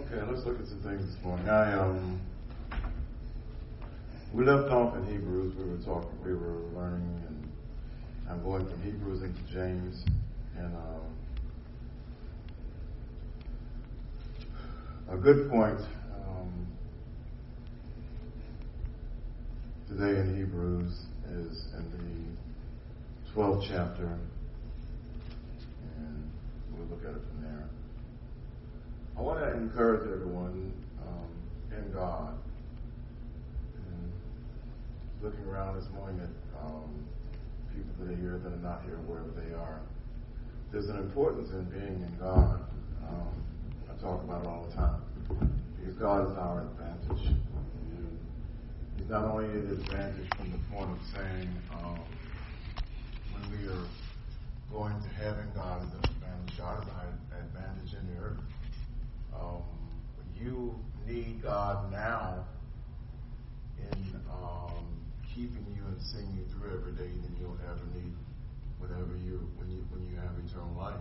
Okay, let's look at some things this morning. We left off in Hebrews. We were learning, and I'm going from Hebrews into James, and a good point today in Hebrews is in the 12th chapter, and we'll look at it from there. I want to encourage everyone in God. And looking around this morning at people that are here that are not here, wherever they are, there's an importance in being in God. I talk about it all the time because God is our advantage. He's not only an advantage from the point of saying when we are going to heaven, God is an advantage. God is our advantage in the earth. You need God now in keeping you and seeing you through every day than you'll ever need when you have eternal life.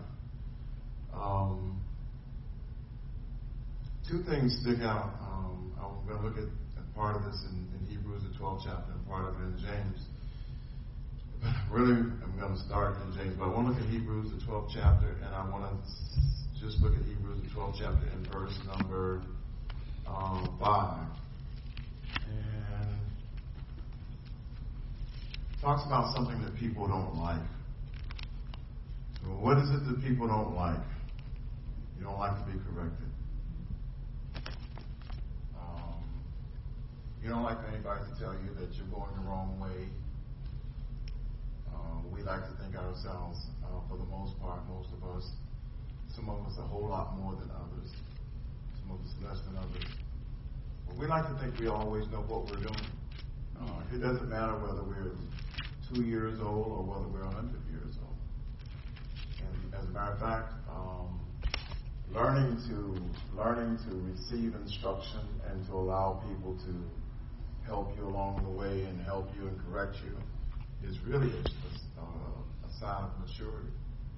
Two things stick out. I'm going to look at part of this in Hebrews, the 12th chapter, and part of it in James. But really, I'm going to start in James, but I want to look at Hebrews, the 12th chapter, and I want to just look at Hebrews, the 12th chapter, in verse number 5. And it talks about something that people don't like. So what is it that people don't like? You don't like to be corrected. You don't like for anybody to tell you that you're going the wrong way. We like to think ourselves, for the most part, most of us, some of us a whole lot more than others, some of us less than others. But we like to think we always know what we're doing. It doesn't matter whether we're 2 years old or whether we're 100 years old. And as a matter of fact, learning to receive instruction and to allow people to help you along the way and help you and correct you is really a sign of maturity.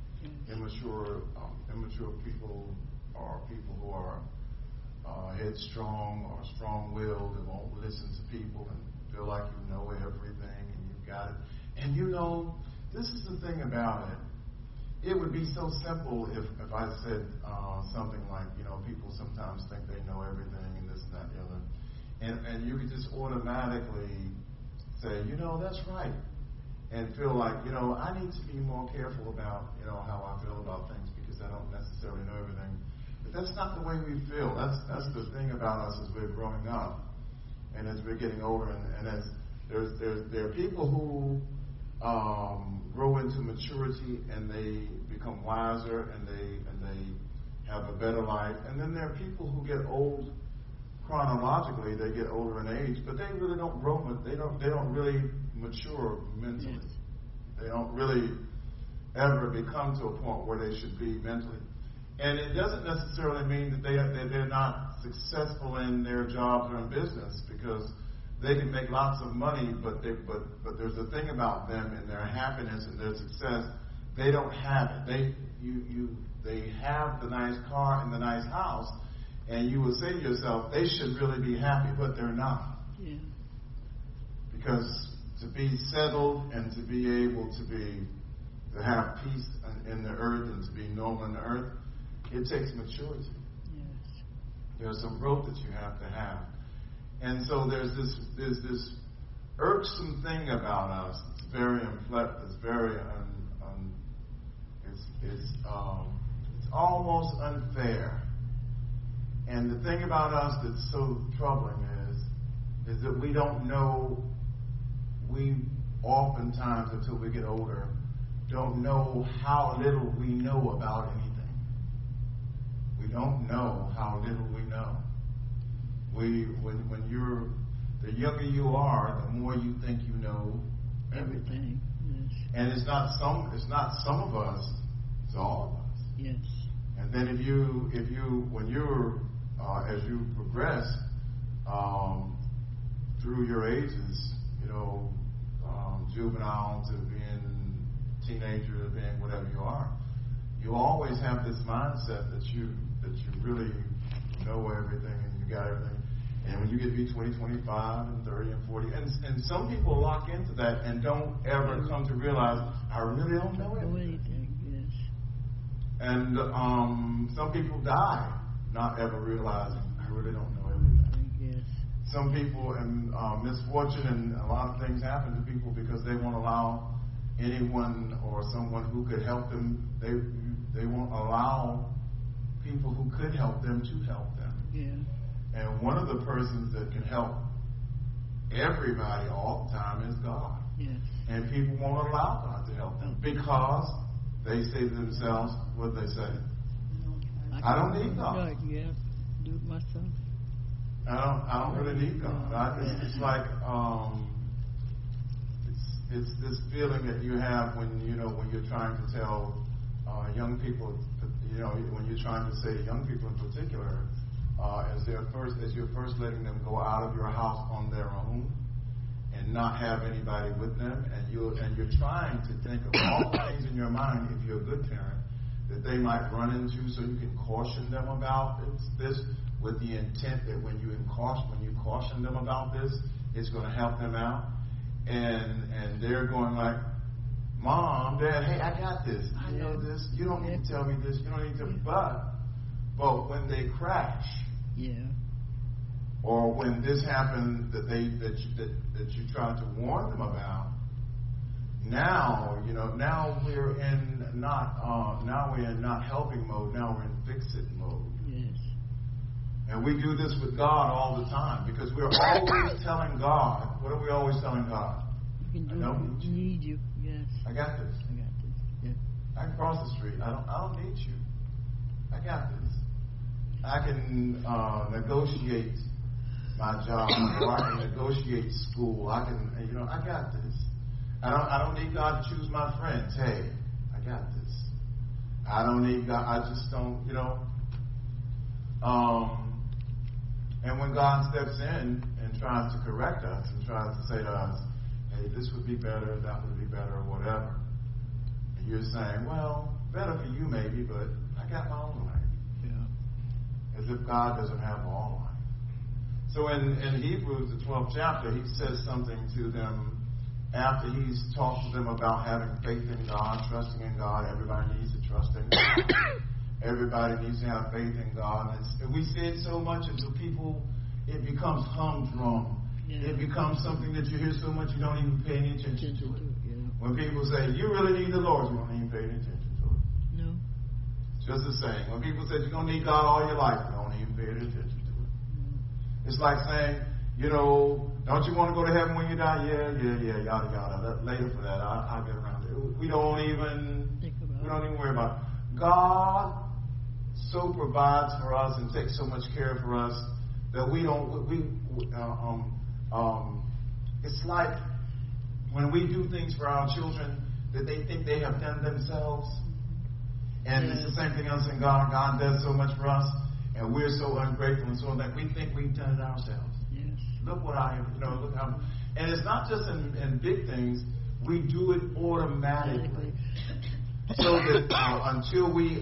Immature people are people who are headstrong or strong-willed and won't listen to people and feel like you know everything and you've got it. And this is the thing about it. It would be so simple if I said something like, people sometimes think they know everything and this and that and the other. And you could just automatically say, that's right. And feel like, I need to be more careful about, how I feel about things because I don't necessarily know everything. But that's not the way we feel. That's the thing about us as we're growing up and as we're getting older. And as there are people who grow into maturity and they become wiser and they have a better life. And then there are people who get old chronologically. They get older in age, but they really don't grow. They don't really mature mentally. Yes. They don't really ever become to a point where they should be mentally. And it doesn't necessarily mean that they're not successful in their jobs or in business, because they can make lots of money, but there's a thing about them and their happiness and their success. They don't have it. They have the nice car and the nice house, and you will say to yourself, they should really be happy, but they're not. Yeah. Because to be settled and to be able to have peace in the earth and to be normal in the earth, it takes maturity. Yes. There's some growth that you have to have. And so there's this irksome thing about us. It's very it's very it's almost unfair. And the thing about us that's so troubling is that we don't know. We oftentimes, until we get older, don't know how little we know about anything. We don't know how little we know. When you're the younger you are, the more you think you know everything. Yes. And it's not some of us, it's all of us. Yes. And then if you when you're as you progress through your ages, juvenile to being teenager to being whatever you are, you always have this mindset that you really you know everything and you got everything. And when you get to be 20, 25, and 30, and 40, and some people lock into that and don't ever come to realize, I really don't know everything. Yes. And some people die not ever realizing, I really don't know everything. Yes. Some people, and misfortune and a lot of things happen to people because they won't allow anyone or someone who could help them, they won't allow people who could help them to help them. Yeah. And one of the persons that can help everybody all the time is God. Yes. And people won't allow God to help them because they say to themselves, what they say? I don't need God. Yeah, do it myself. I don't really need God. It's like it's this feeling that you have when you're trying to tell young people, when you're trying to say to young people in particular, as you're first letting them go out of your house on their own and not have anybody with them, and you're trying to think of all the things in your mind, if you're a good parent, that they might run into, so you can caution them about this with the intent that when you caution them about this, it's going to help them out. And they're going like, Mom, Dad, hey, I got this. I know this. You don't need to tell me this. You don't need to. But when they crash, or when this happened that you tried to warn them about, now we're in not helping mode. Now we're in fix-it mode. Yes. And we do this with God all the time because we're always telling God. What are we always telling God? You can do I don't need you. Yes. I got this. Yeah. I can cross the street. I don't need you. I got this. I can negotiate my job, or I can negotiate school. I got this. I don't need God to choose my friends. Hey, I got this. I don't need God. I just don't, And when God steps in and tries to correct us and tries to say to us, hey, this would be better, that would be better, or whatever, and you're saying, well, better for you maybe, but I got my own life. Yeah. As if God doesn't have all life. So in Hebrews, the 12th chapter, he says something to them after he's talked to them about having faith in God, trusting in God. Everybody needs to trust in God. Everybody needs to have faith in God. And we say it so much until people, it becomes humdrum. Yeah. It becomes something that you hear so much you don't even pay any attention to it. Yeah. When people say, you really need the Lord, you don't even pay any attention to it. No. It's just the same. When people say you're going to need God all your life, you don't even pay any attention to it. No. It's like saying, don't you want to go to heaven when you die? Yeah, yada, yada. Later for that, I'll get around to it. We don't even worry about it. God so provides for us and takes so much care for us that it's like when we do things for our children that they think they have done themselves. And it's the same thing else in God. God does so much for us, and we're so ungrateful and so that we think we've done it ourselves. Yes. Look what look how, and it's not just in big things. We do it automatically. So that until we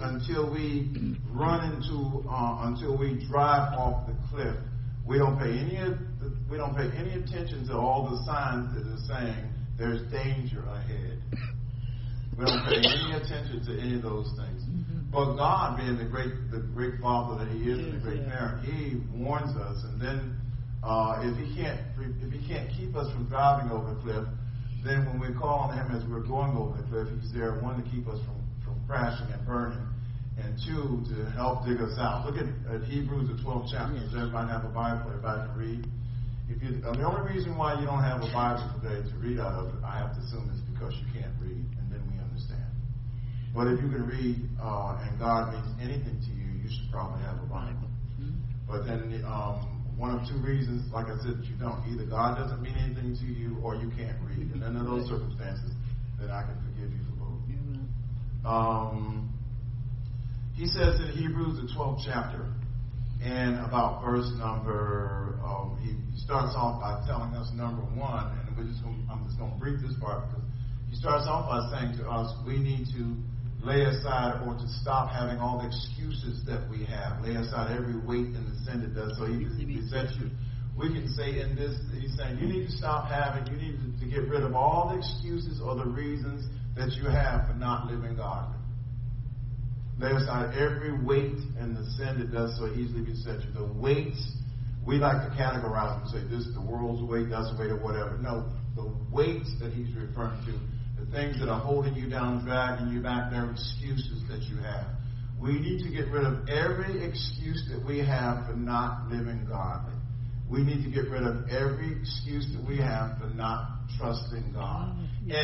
drive off the cliff, we don't pay any attention to all the signs that are saying there's danger ahead. We don't pay any attention to any of those things. Mm-hmm. But God, being the great Father that He is, and the great parent, He warns us. And then if He can't keep us from driving over the cliff, then when we call on Him as we're going over the cliff, He's there, one, to keep us from crashing and burning, and two, to help dig us out. Look at Hebrews, the 12th chapter. Does everybody have a Bible? Everybody can read? The only reason why you don't have a Bible today to read out of, I have to assume, is because you can't read, and then we understand. But if you can read, and God means anything to you, you should probably have a Bible. Mm-hmm. But then one of two reasons, like I said, that you don't. Either God doesn't mean anything to you, or you can't read. And under those circumstances, then I can forgive you for both. Mm-hmm. He says in Hebrews, the 12th chapter, and about verse number, he starts off by telling us number one, and I'm just going to brief this part, because he starts off by saying to us, we need to lay aside or to stop having all the excuses that we have. Lay aside every weight and the sin that does so easily beset you. We can say in this, he's saying, you need to stop having, you need to get rid of all the excuses or the reasons that you have for not living godly. Lay aside every weight and the sin that does so easily beset you. The weights, we like to categorize and say, this is the world's weight, that's the weight, or whatever. No, the weights that he's referring to, the things that are holding you down, dragging you back, they're excuses that you have. We need to get rid of every excuse that we have for not living godly. We need to get rid of every excuse that we have for not trusting God.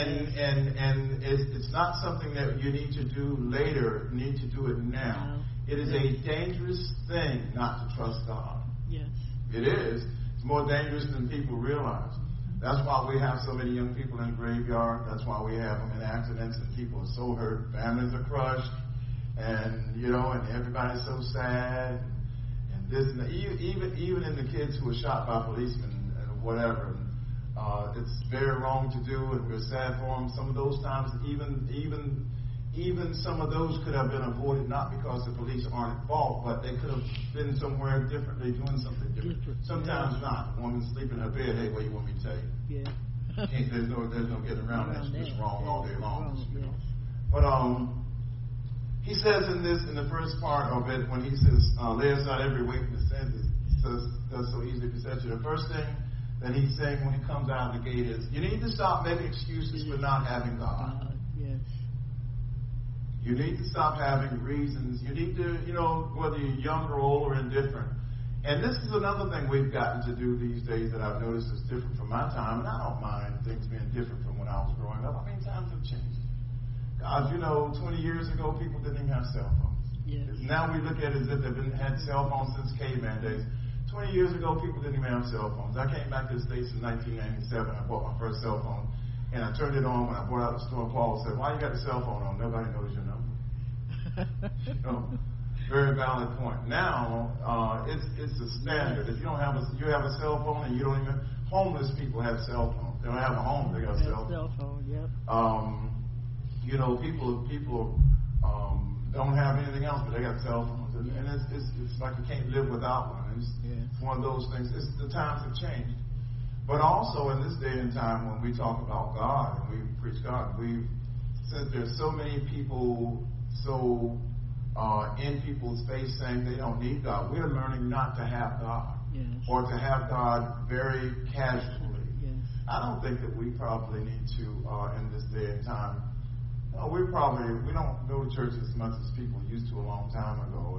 And it's not something that you need to do later. You need to do it now. It is a dangerous thing not to trust God. Yes. It is. It's more dangerous than people realize. That's why we have so many young people in the graveyard. That's why we have them in accidents and people are so hurt. Families are crushed. And, and everybody's so sad. And this and that. Even in the kids who were shot by policemen and whatever. It's very wrong to do, and we're sad for them. Some of those times, even some of those could have been avoided, not because the police aren't at fault, but they could have been somewhere differently, doing something different. Sometimes not. A woman sleeping in her bed, hey, what do you want me to tell you? Yeah. There's no getting around that. It's wrong all day long. Yes. But he says in the first part of it, when he says, lay aside every weight and the sin that so easily beset you. The first thing that he's saying when he comes out of the gate is, you need to stop making excuses for not having God. Yes. You need to stop having reasons. You need to, whether you're young or old or indifferent. And this is another thing we've gotten to do these days that I've noticed is different from my time. And I don't mind things being different from when I was growing up. I mean, times have changed. God, 20 years ago, people didn't even have cell phones. Yes. Now we look at it as if they've had cell phones since caveman days. 20 years ago, people didn't even have cell phones. I came back to the States in 1997. I bought my first cell phone, and I turned it on when I brought out the store. Paul said, why you got the cell phone on? Nobody knows your number. Very valid point. Now, it's a standard. If you don't have you have a cell phone, and you don't even, homeless people have cell phones. They don't have a home, they got a cell phone. Yep. People don't have anything else, but they got cell phones. And it's like you can't live without one. It's one of those things. The times have changed. But also in this day and time when we talk about God and we preach God, since there's so many people in people's face saying they don't need God, we're learning not to have God. Yes. Or to have God very casually. Yes. I don't think that we probably need to, in this day and time, we don't go to church as much as people used to a long time ago.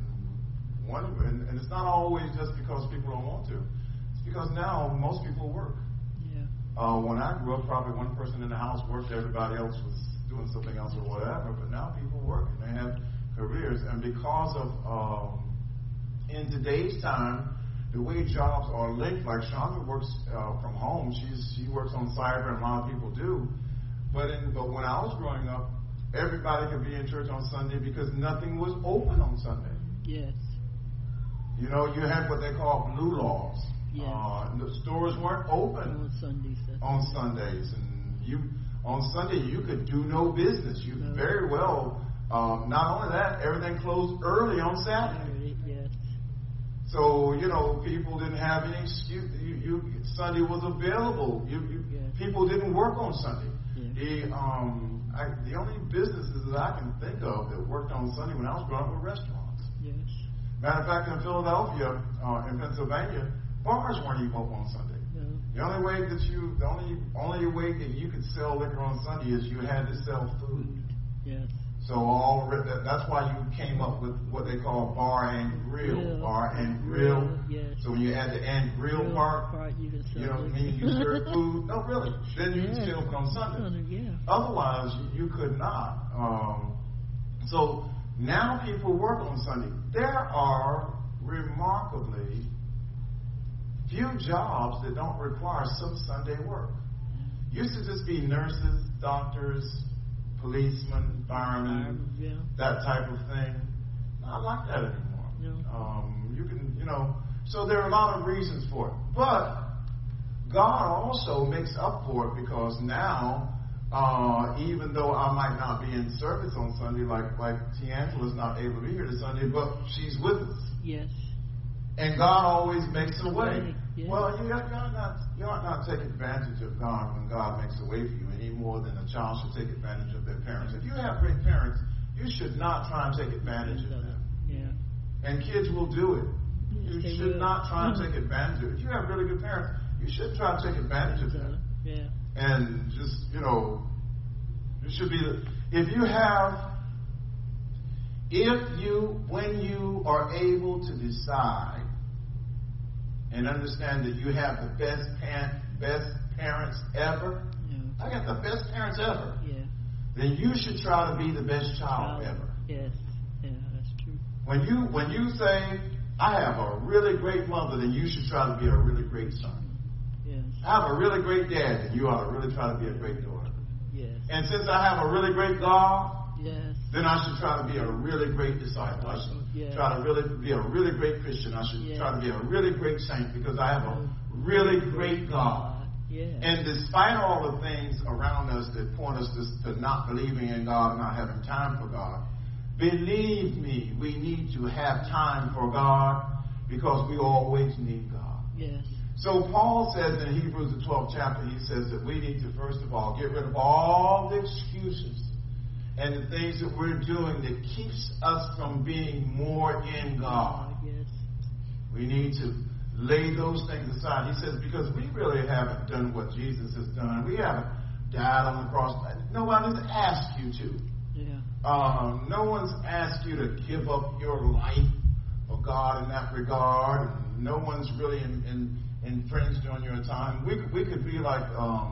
And it's not always just because people don't want to. It's because now most people work. Yeah. When I grew up, probably one person in the house worked, everybody else was doing something else or whatever. But now people work and they have careers. And because of, in today's time, the way jobs are linked, like Chandra works from home, she works on cyber, and a lot of people do. But when I was growing up, everybody could be in church on Sunday because nothing was open on Sunday. Yes. You had what they call blue laws. Yes. The stores weren't open on Sundays, and on Sunday you could do no business. You could very well. Not only that, everything closed early on Saturday. Yes. So people didn't have any excuse. Sunday was available. People didn't work on Sunday. Yes. The only businesses that I can think of that worked on Sunday when I was growing up were restaurants. Yes. Matter of fact, in Philadelphia, in Pennsylvania, bars weren't even open on Sunday. No. The only way that you could sell liquor on Sunday is you had to sell food. Yes. So that's why you came up with what they call bar and grill. Bar and grill. Yes. So when you add the and grill part, you serve food. No, really. Then you can still open on Sunday. Yeah. Otherwise, you could not. So now people work on Sunday. There are remarkably few jobs that don't require some Sunday work. Used to just be nurses, doctors, policemen, firemen, that type of thing. Not like that anymore. No. You can, so there are a lot of reasons for it. But God also makes up for it because now even though I might not be in service on Sunday, like Tiangela's not able to be here this Sunday, but she's with us. Yes. And God always makes a way. Yes. Well, you ought not take advantage of God when God makes a way for you any more than a child should take advantage of their parents. If you have great parents, you should not try and take advantage of them. Yeah. And kids will do it. You Yes, should not try and take advantage of it. If you have really good parents, you should try to take advantage of them. Yeah. And just, it should be, when you are able to decide and understand that you have the best parents ever, I got the best parents ever, then you should try to be the best child ever. Yes. Yeah, that's true. When you say, I have a really great mother, then you should try to be a really great son. Yes. I have a really great dad, then you ought to really try to be a great daughter. Yes. And since I have a really great God, yes, then I should try to be a really great disciple. I should try to really be a really great Christian. I should try to be a really great saint because I have a really great God. Yes. And despite all the things around us that point us to not believing in God and not having time for God, believe me, we need to have time for God because we always need God. Yes. So Paul says in Hebrews the 12th chapter, he says that we need to first of all get rid of all the excuses and the things that we're doing that keeps us from being more in God. Yes. We need to lay those things aside. He says because we really haven't done what Jesus has done. We haven't died on the cross. Nobody's asked you to. Yeah. No one's asked you to give up your life for God in that regard. And no one's really infringed on your time. We could be like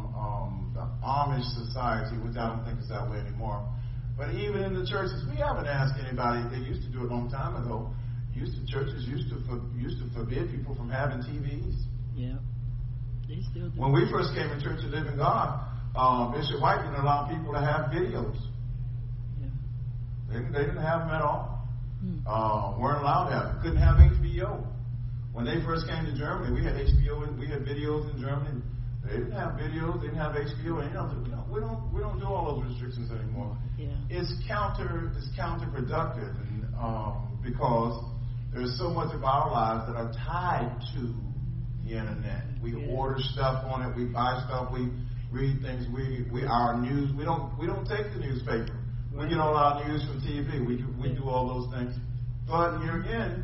the Amish society, which I don't think is that way anymore. But even in the churches, we haven't asked anybody. They used to do it a long time ago. Churches used to forbid people from having TVs. Yeah. They still do. When we first came in Church of Living God, Bishop White didn't allow people to have videos. Yeah. They didn't have them at all. Weren't allowed to have them. Couldn't have HBO. When they first came to Germany, we had HBO and we had videos in Germany. They didn't have videos, they didn't have HBO, and we don't do all those restrictions anymore. Yeah. It's counterproductive, and because there's so much of our lives that are tied to the internet. We order stuff on it, we buy stuff, we read things, our news. We don't take the newspaper. We get all our news from TV. We do all those things. But here again,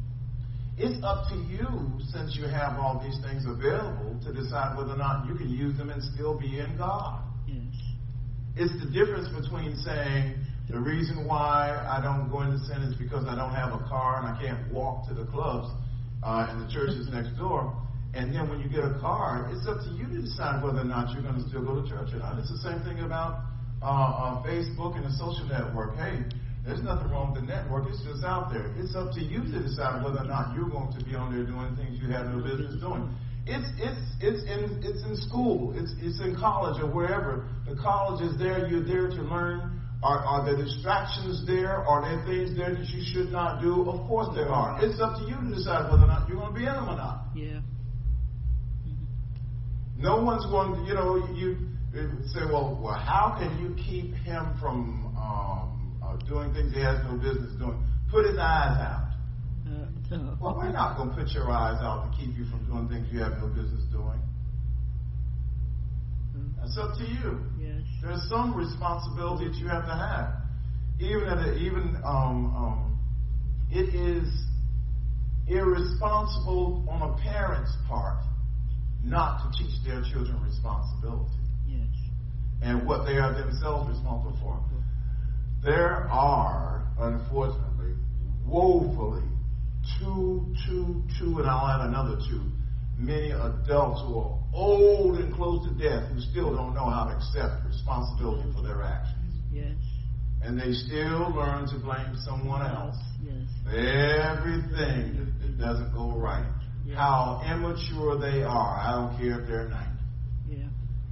it's up to you, since you have all these things available, to decide whether or not you can use them and still be in God. Yes. It's the difference between saying, the reason why I don't go into sin is because I don't have a car and I can't walk to the clubs and the church is next door. And then when you get a car, it's up to you to decide whether or not you're going to still go to church or not. It's the same thing about Facebook and the social network. Hey, there's nothing wrong with the network. It's just out there. It's up to you to decide whether or not you're going to be on there doing things you have no business doing. It's in school. It's in college or wherever. The college is there. You're there to learn. Are there distractions there? Are there things there that you should not do? Of course there are. It's up to you to decide whether or not you're going to be in them or not. Yeah. No one's going to, you say, well, how can you keep him from doing things he has no business doing? Put his eyes out. No. Well, we're not going to put your eyes out to keep you from doing things you have no business doing. That's up to you. Yes. There's some responsibility that you have to have. It is irresponsible on a parent's part not to teach their children responsibility. Yes. And what they are themselves responsible for. There are, unfortunately, woefully, and I'll add another two, many adults who are old and close to death who still don't know how to accept responsibility for their actions. Yes. And they still learn to blame someone else. Yes. Everything that doesn't go right. Yes. How immature they are. I don't care if they're 90. Yeah.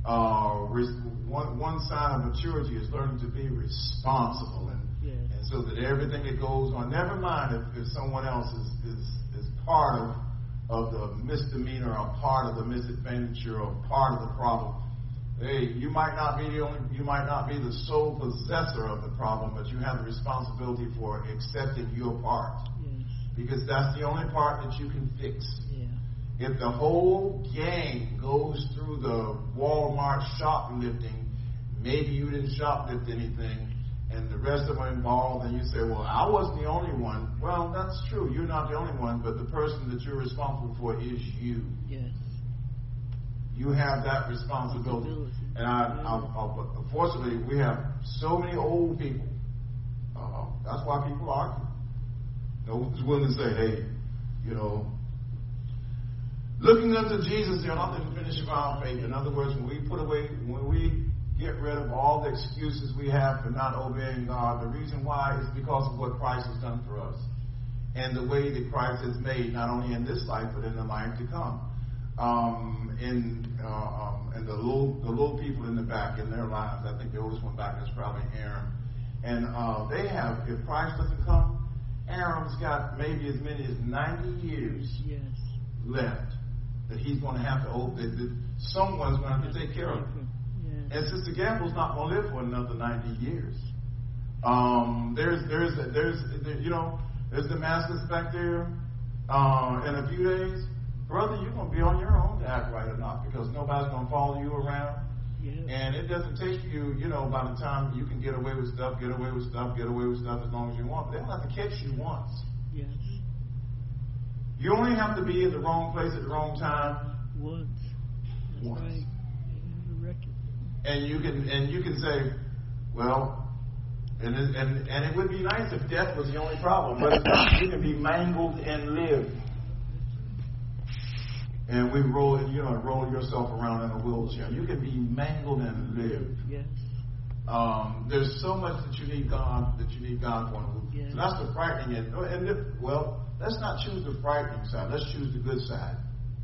One sign of maturity is learning to be responsible, and so that everything that goes on, never mind if someone else is part of the misdemeanor or part of the misadventure or part of the problem, Hey, you might not be the sole possessor of the problem, but you have the responsibility for accepting your part. Yes. Because that's the only part that you can fix. Yeah. If the whole gang goes through the Walmart shoplifting, maybe you didn't shoplift anything, and the rest of them are involved, and you say, well, I wasn't the only one. Well, that's true. You're not the only one, but the person that you're responsible for is you. Yes. You have that responsibility. And unfortunately, we have so many old people. That's why people argue. No one's willing to say, hey, looking unto Jesus, the author and finisher of our faith. In other words, when we get rid of all the excuses we have for not obeying God, the reason why is because of what Christ has done for us. And the way that Christ has made, not only in this life, but in the life to come. And the little people in the back in their lives, I think the oldest one back is probably Aaron. And they have, if Christ doesn't come, Aaron's got maybe as many as 90 years left that he's going to have to someone's going to have to take care of him. Yes. And Sister Gamble's not going to live for another 90 years. There's Damascus back there in a few days. Brother, you're going to be on your own to act right or not, because nobody's going to follow you around. Yeah. And it doesn't take you, by the time you can get away with stuff as long as you want. But they don't have to catch you once. Yes. You only have to be in the wrong place at the wrong time once. That's right. And you can say, well, and it would be nice if death was the only problem, but it's not. You can be mangled and live. And we roll yourself around in a wheelchair. You can be mangled and live. Yes. There's so much that you need God for. Yes. So that's the frightening end. Let's not choose the frightening side. Let's choose the good side.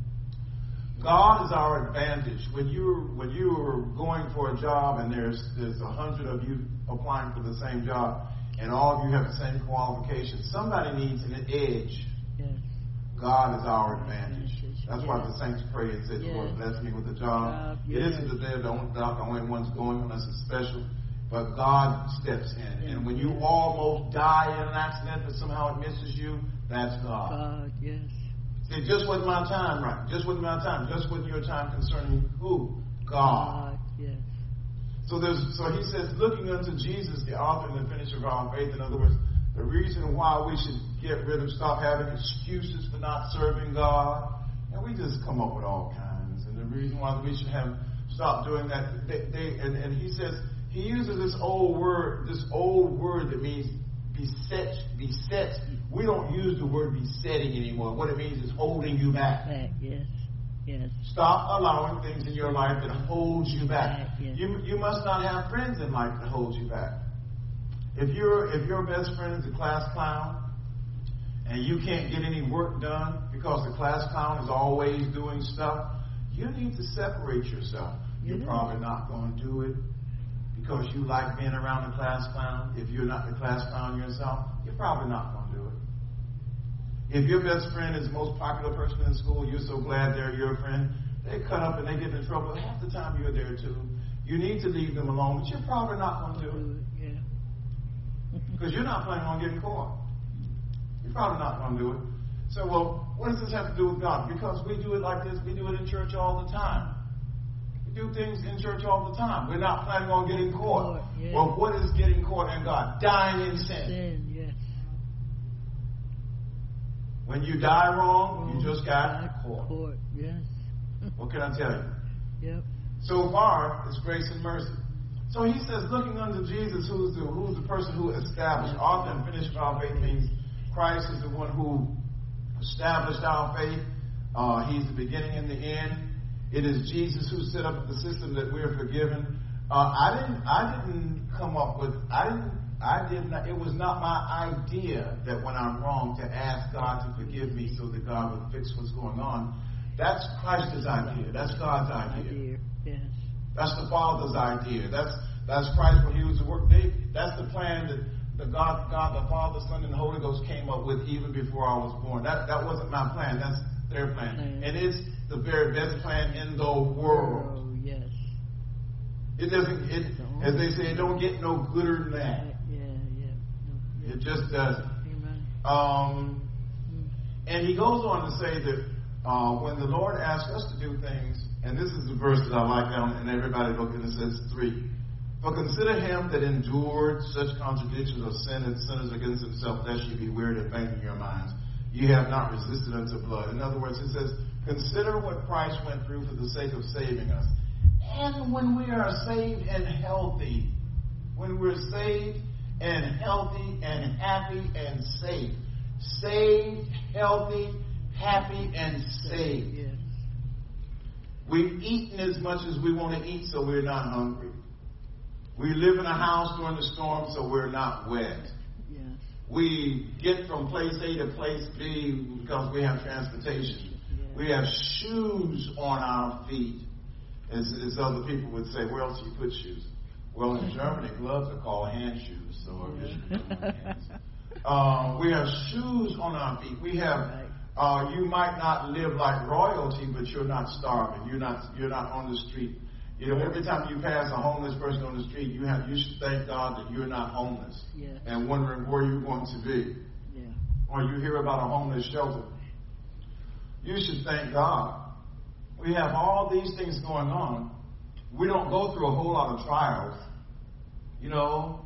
God is our advantage. When you're going for a job and there's 100 of you applying for the same job, and all of you have the same qualifications, somebody needs an edge. Yes. God is our advantage. That's why the saints pray and say, Lord, bless me with a job. It isn't that they're the only ones going unless it's special, but God steps in. And when you almost die in an accident, but somehow it misses you, that's God. God, yes. It just wasn't my time, right? Just wasn't my time. Just wasn't your time concerning who? God. Yes. So he says, looking unto Jesus, the author and the finisher of our faith. In other words, the reason why we should stop having excuses for not serving God. And we just come up with all kinds. And the reason why we should stop doing that, and he says, he uses this old word that means beset. We don't use the word besetting anymore. What it means is holding you back. Yes. Stop allowing things in your life that hold you back. Yes. You must not have friends in life that hold you back. If your best friend is a class clown, and you can't get any work done because the class clown is always doing stuff, you need to separate yourself. You're probably not going to do it because you like being around the class clown. If you're not the class clown yourself, you're probably not going to do it. If your best friend is the most popular person in school, you're so glad they're your friend, they cut up and they get in trouble. Half the time you're there too. You need to leave them alone, but you're probably not going to do it. Because you're not planning on getting caught. You're probably not going to do it. So, well, what does this have to do with God? Because we do it like this. We do it in church all the time. We do things in church all the time. We're not planning on getting caught. Well, what is getting caught in God? Dying in sin. Yes. When you die wrong, you just got caught. Yes. What can I tell you? Yep. So far, it's grace and mercy. So he says, looking unto Jesus, who's the person who established, author and finisher of our faith, means Christ is the one who established our faith. He's the beginning and the end. It is Jesus who set up the system that we're forgiven. I didn't come up with. It was not my idea that when I'm wrong to ask God to forgive me so that God would fix what's going on. That's Christ's idea. That's God's idea. Yes. That's the Father's idea. That's Christ when he was at work. That's the plan that the God, the Father, Son, and the Holy Ghost came up with even before I was born. That wasn't my plan. That's their plan. And it's the very best plan in the world. Yes. It doesn't. As they say, it don't get no gooder than that. Yeah. It just doesn't. Amen. And he goes on to say that when the Lord asks us to do things, and this is the verse that I like down, and everybody look at it, it says 3. For consider him that endured such contradictions of sin and sinners against himself, lest ye be wearied and faint in your minds. You have not resisted unto blood. In other words, it says, consider what Christ went through for the sake of saving us. And when we are saved and healthy, when we're saved and healthy and happy and safe, saved, healthy, happy, and saved. Yes. We've eaten as much as we want to eat, so we're not hungry. We live in a house during the storm, so we're not wet. Yes. We get from place A to place B because we have transportation. Yes. We have shoes on our feet. As other people would say, where else do you put shoes? Well, in Germany, gloves are called hand shoes, so I guess you put them on hands. We have shoes on our feet. We have. You might not live like royalty, but you're not starving. You're not on the street. You know, every time you pass a homeless person on the street, you should thank God that you're not homeless. Yes. And wondering where you're going to be. Yeah. Or you hear about a homeless shelter. You should thank God. We have all these things going on. We don't go through a whole lot of trials, you know.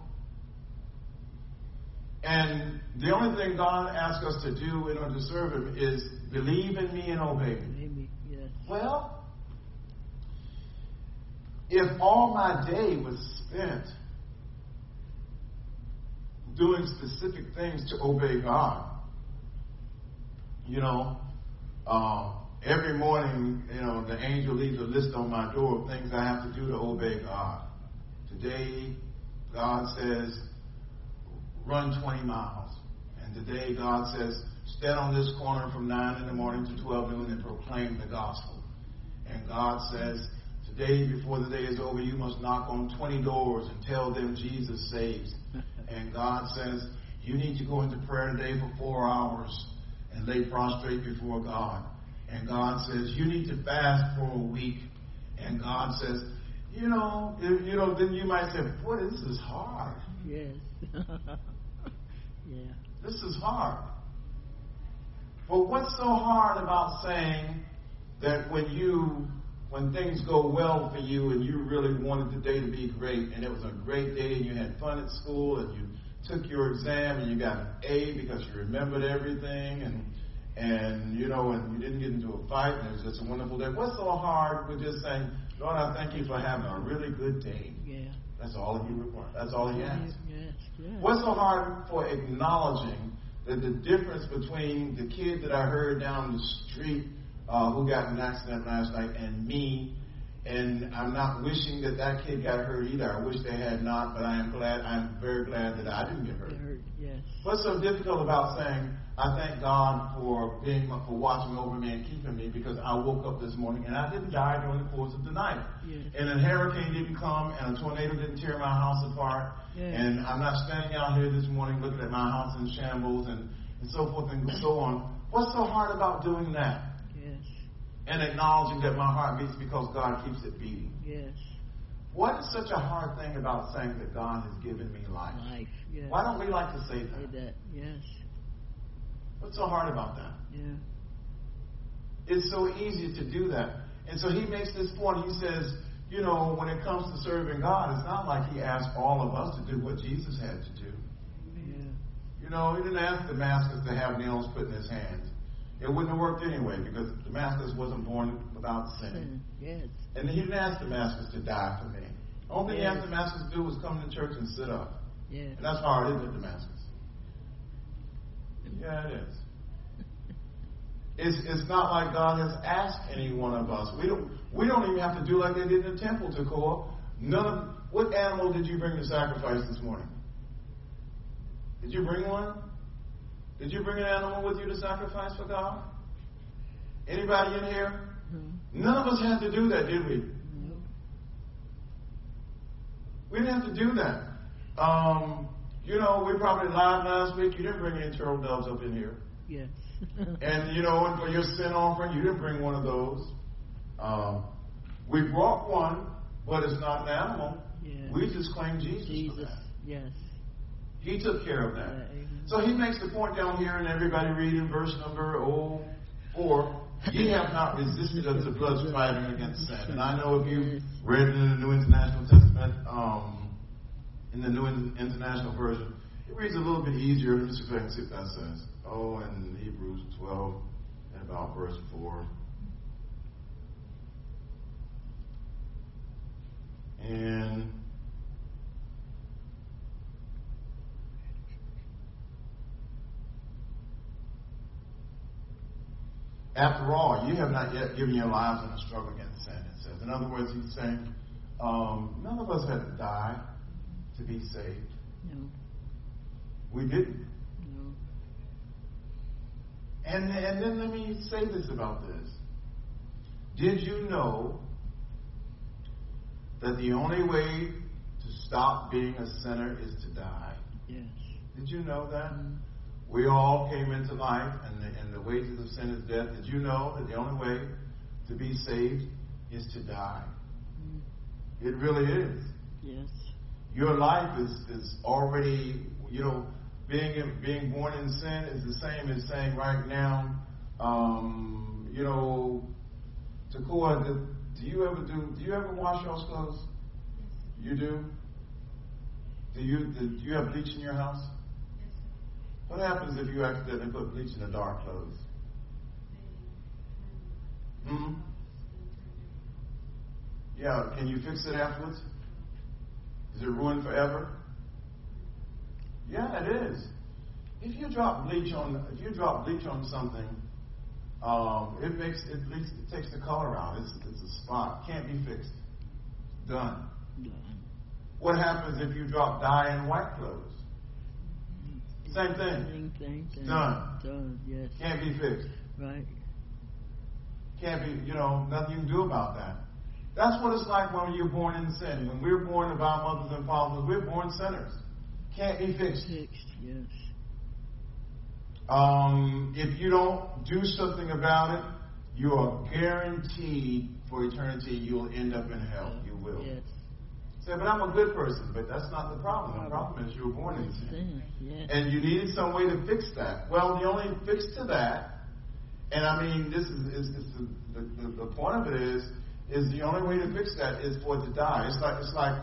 And the only thing God asks us to do in order to serve Him is believe in me and obey me. Maybe, yes. Well, if all my day was spent doing specific things to obey God, you know, every morning, you know, the angel leaves a list on my door of things I have to do to obey God. Today, God says, run 20 miles. And today, God says, stand on this corner from 9 in the morning to 12 noon and proclaim the gospel. And God says, today, before the day is over, you must knock on 20 doors and tell them Jesus saves. And God says, you need to go into prayer today for 4 hours and lay prostrate before God. And God says, you need to fast for a week. And God says, you know, then you might say, boy, this is hard. Yes. Yeah. This is hard. But what's so hard about saying that when things go well for you and you really wanted the day to be great and it was a great day and you had fun at school and you took your exam and you got an A because you remembered everything and you know, and you didn't get into a fight and it was just a wonderful day. What's so hard with just saying, Lord, I thank you for having a really good day? Yeah. That's all He requires. That's all He asks. Yes. Yes. What's so hard for acknowledging that the difference between the kid that I heard down the street who got in an accident last night and me, and I'm not wishing that kid got hurt either. I wish they had not, but I'm very glad that I didn't get hurt. Yes. What's so difficult about saying, I thank God for watching over me and keeping me because I woke up this morning and I didn't die during the course of the night. Yes. And a hurricane didn't come and a tornado didn't tear my house apart. Yes. And I'm not standing out here this morning looking at my house in shambles and so forth and so on. What's so hard about doing that? Yes. And acknowledging that my heart beats because God keeps it beating. Yes. What is such a hard thing about saying that God has given me life? Life. Yes. Why don't we like to say Say that? that. Yes. What's so hard about that? Yeah. It's so easy to do that. And so he makes this point. He says, you know, when it comes to serving God, it's not like he asked all of us to do what Jesus had to do. Yeah. You know, he didn't ask Damascus to have nails put in his hands. It wouldn't have worked anyway because Damascus wasn't born without sin. Yes. And he didn't ask Damascus to die for me. The only thing he asked Damascus to do was come to church and sit up. Yes. And that's hard, isn't it, Damascus? Yeah, it is. It's not like God has asked any one of us. We don't even have to do like they did in the temple, Tekoa. What animal did you bring to sacrifice this morning? Did you bring one? Did you bring an animal with you to sacrifice for God? Anybody in here? Mm-hmm. None of us had to do that, did we? No. We didn't have to do that. You know, we probably lied last week. You didn't bring any turtle doves up in here. Yes. And, you know, and for your sin offering, you didn't bring one of those. We brought one but it's not an animal. Yes. We just claim Jesus for Jesus. that. Yes. He took care of that. Yeah, amen. So he makes the point down here, and everybody read in verse number 4. Ye have not resisted unto blood striving against sin. And I know if you read it in the New International Testament, in the New International Version, it reads a little bit easier. Let me see if I can see what that says. In Hebrews 12 and about verse 4. And after all, you have not yet given your lives in a struggle against sin, it says. In other words, he's saying, none of us had to die to be saved. No. We didn't. No. And then let me say this about this. Did you know that the only way to stop being a sinner is to die? Yes. Did you know that? Mm. We all came into life, and the wages of sin is death. Did you know that the only way to be saved is to die? Mm. It really is. Yes. Your life is already, being born in sin is the same as saying right now, Takua, do you ever wash your clothes? You do? Do you have bleach in your house? What happens if you accidentally put bleach in the dark clothes? Yeah, can you fix it afterwards? Is it ruined forever? Yeah, it is. If you drop bleach on something, it takes the color out. It's a spot. Can't be fixed. Done. What happens if you drop dye in white clothes? Same thing. Same thing. Done. Yes. Can't be fixed. Right. Can't be, nothing you can do about that. That's what it's like when you're born in sin. When we're born of our mothers and fathers, we're born sinners. Can't be fixed. Yes. If you don't do something about it, you are guaranteed for eternity you'll end up in hell. You will. Yes. Say, but I'm a good person. But that's not the problem. The problem is you were born in sin. Yes. And you needed some way to fix that. Well, the only fix to that, and I mean, this is the point of it is the only way to fix that is for it to die. It's like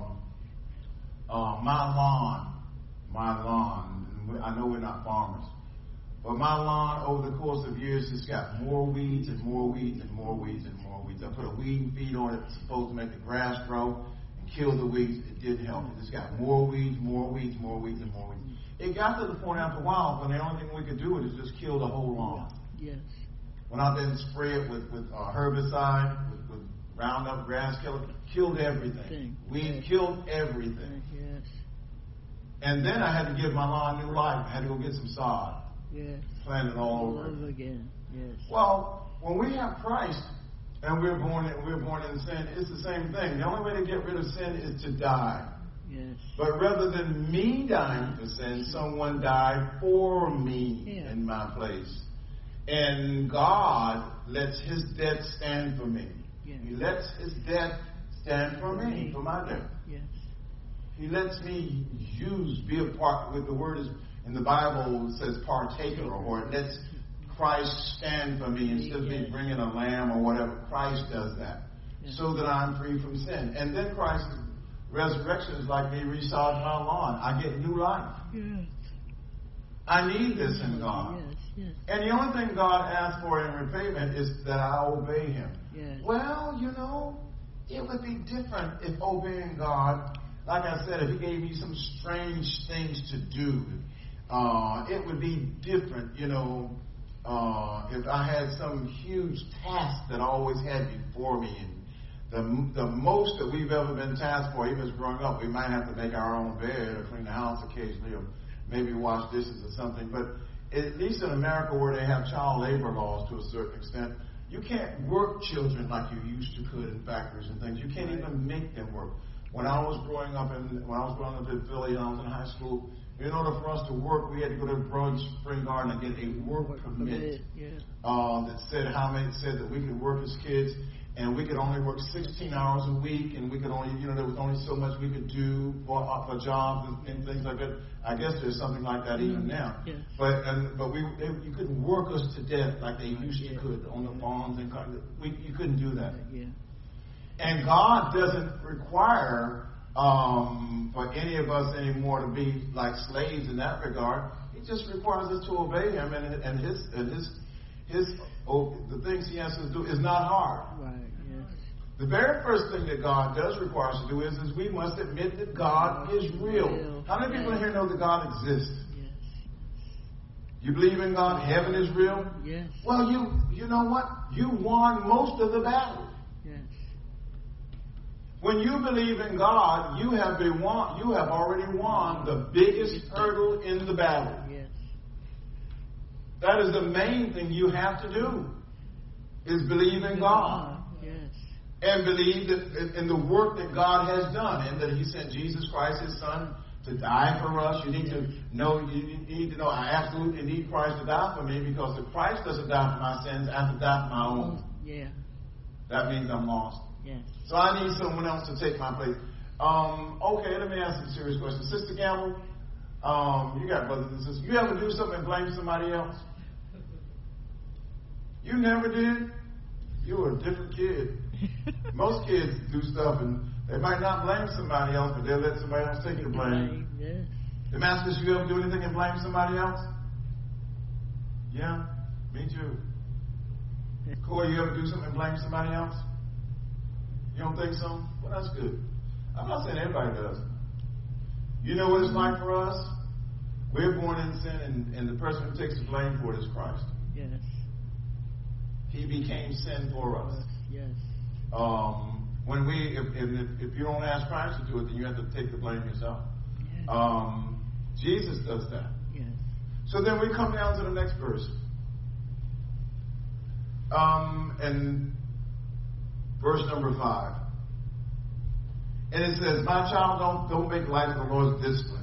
my lawn. I know we're not farmers, but my lawn over the course of years has got more weeds and more weeds and more weeds and more weeds. I put a weed feed on it. It's supposed to make the grass grow and kill the weeds. It didn't help. It just got more weeds, more weeds, more weeds, and more weeds. It got to the point after a while when the only thing we could do is just kill the whole lawn. Yes. Went out there and spray it with herbicide, with Roundup, grass killer, killed everything. Weed killed everything. Yes. And then I had to give my lawn new life. I had to go get some sod. Yes. Plant it all over again. Yes. Well, when we have Christ and we're born in sin, it's the same thing. The only way to get rid of sin is to die. Yes. But rather than me dying for sin, someone died for me in my place. And God lets his death stand for me. Yes. He lets his death stand for me, for my death. Yes. He lets me be a part, with the word is in the Bible says partaker, or it lets Christ stand for me instead of me bringing a lamb or whatever. Christ does that so that I'm free from sin. And then Christ's resurrection is like me resodding my lawn. I get new life. Yes. I need this in God. Yes. And the only thing God asks for in repayment is that I obey him. Yes. Well, it would be different if obeying God, like I said, if he gave me some strange things to do, it would be different, if I had some huge task that I always had before me. And the most that we've ever been tasked for, even as growing up, we might have to make our own bed or clean the house occasionally or maybe wash dishes or something. But at least in America, where they have child labor laws to a certain extent, you can't work children like you used to could in factories and things. You can't even make them work. When I was growing up in Philly and I was in high school, in order for us to work, we had to go to Broad Spring Garden and get a work permit that said that we could work as kids. and we could only work 16 hours a week, and we could only, there was only so much we could do for jobs and things like that. I guess there's something like that even now. Yes. But you couldn't work us to death like they used to could on the farms and you couldn't do that. Yeah. And God doesn't require for any of us anymore to be like slaves in that regard. He just requires us to obey Him, and the things He asks us to do is not hard. Right. Yes. The very first thing that God does require us to do is we must admit that God is real. How many people in here know that God exists? Yes. You believe in God? Heaven is real? Yes. Well, you know what? You won most of the battle. Yes. When you believe in God, you have already won the biggest hurdle in the battle. Yes. That is the main thing you have to do, is believe in God. Yes. And believe that in the work that God has done, and that He sent Jesus Christ, His Son, to die for us. You need to know I absolutely need Christ to die for me, because if Christ doesn't die for my sins, I have to die for my own. Yeah. That means I'm lost. Yes. So I need someone else to take my place. Okay, let me ask some serious questions. Sister Campbell, you got brothers and sisters. You ever do something and blame somebody else? You never did? You were a different kid. Most kids do stuff and they might not blame somebody else, but they'll let somebody else take the blame. Yes. The Masters, you ever do anything and blame somebody else? Yeah, me too. Corey, you ever do something and blame somebody else? You don't think so? Well, that's good. I'm not saying everybody does. You know what it's like for us? We're born in sin, and the person who takes the blame for it is Christ. Yes. He became sin for us. Yes. If you don't ask Christ to do it, then you have to take the blame yourself. Yes. Jesus does that. Yes. So then we come down to the next verse. And verse number 5. And it says, "My child, don't make light of the Lord's discipline."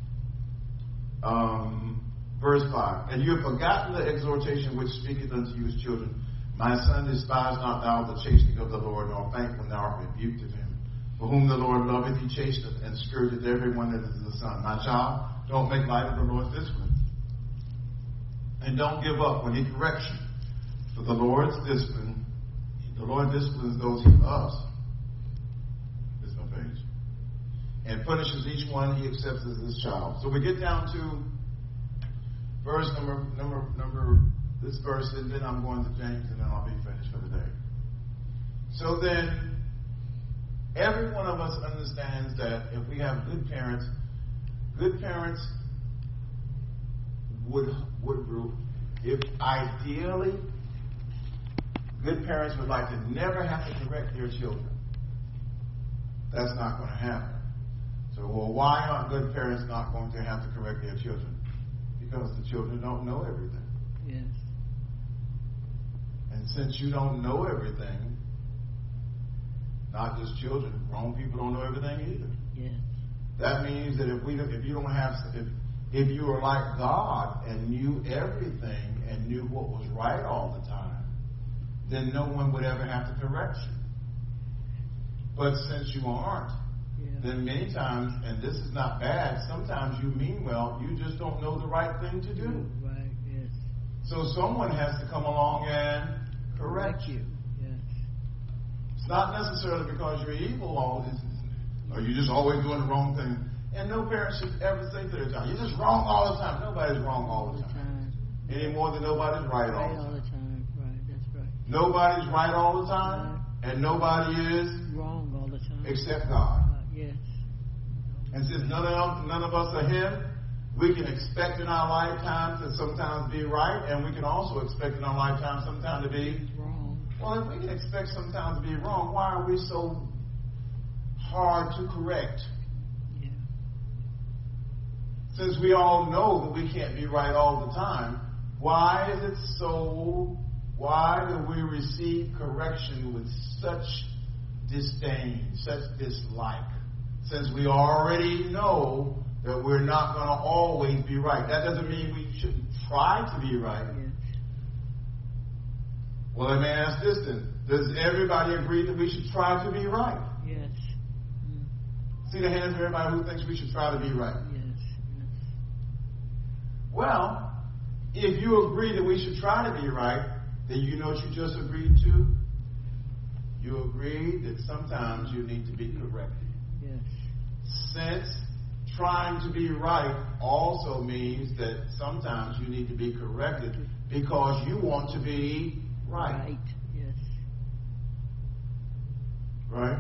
Verse 5. "And you have forgotten the exhortation which speaketh unto you as children. My son, despise not thou the chastening of the Lord, nor faint when thou art rebuked of him. For whom the Lord loveth, He chasteneth, and scourgeth every one that is the son. My child, don't make light of the Lord's discipline. And don't give up when He corrects you. For the Lord disciplines those He loves." This is my page. "And punishes each one He accepts as His child." So we get down to verse number this verse, and then I'm going to James, and then I'll be finished for the day. So then, every one of us understands that if we have good parents would if ideally, good parents would like to never have to correct their children. That's not going to happen. So, well, why aren't good parents not going to have to correct their children? Because the children don't know everything. Yes. And since you don't know everything, not just children, grown people don't know everything either. Yes. That means that if you were like God and knew everything and knew what was right all the time, then no one would ever have to correct you. But since you aren't, then many times, and this is not bad, sometimes you mean well, you just don't know the right thing to do. Right, yes. So someone has to come along and correct you. Yes. It's not necessarily because you're evil or you're just always doing the wrong thing. And no parent should ever say to their child, "You're just wrong all the time." Nobody's wrong all the time. Any more than nobody's right all the time. Right, that's right. Nobody's right all the time, and nobody is wrong all the time except God. Yes. And since none of us are Him, we can expect in our lifetime to sometimes be right, and we can also expect in our lifetime sometimes to be wrong. Well, if we can expect sometimes to be wrong, why are we so hard to correct? Yeah. Since we all know that we can't be right all the time, why is it so? Why do we receive correction with such disdain, such dislike? Since we already know that we're not going to always be right. That doesn't mean we shouldn't try to be right. Yes. Well, let me ask this then. Does everybody agree that we should try to be right? Yes. See the hands of everybody who thinks we should try to be right. Yes. Yes. Well, if you agree that we should try to be right, then you know what you just agreed to? You agreed that sometimes you need to be corrected. Yes. Since trying to be right also means that sometimes you need to be corrected because you want to be right. Right. Yes. Right?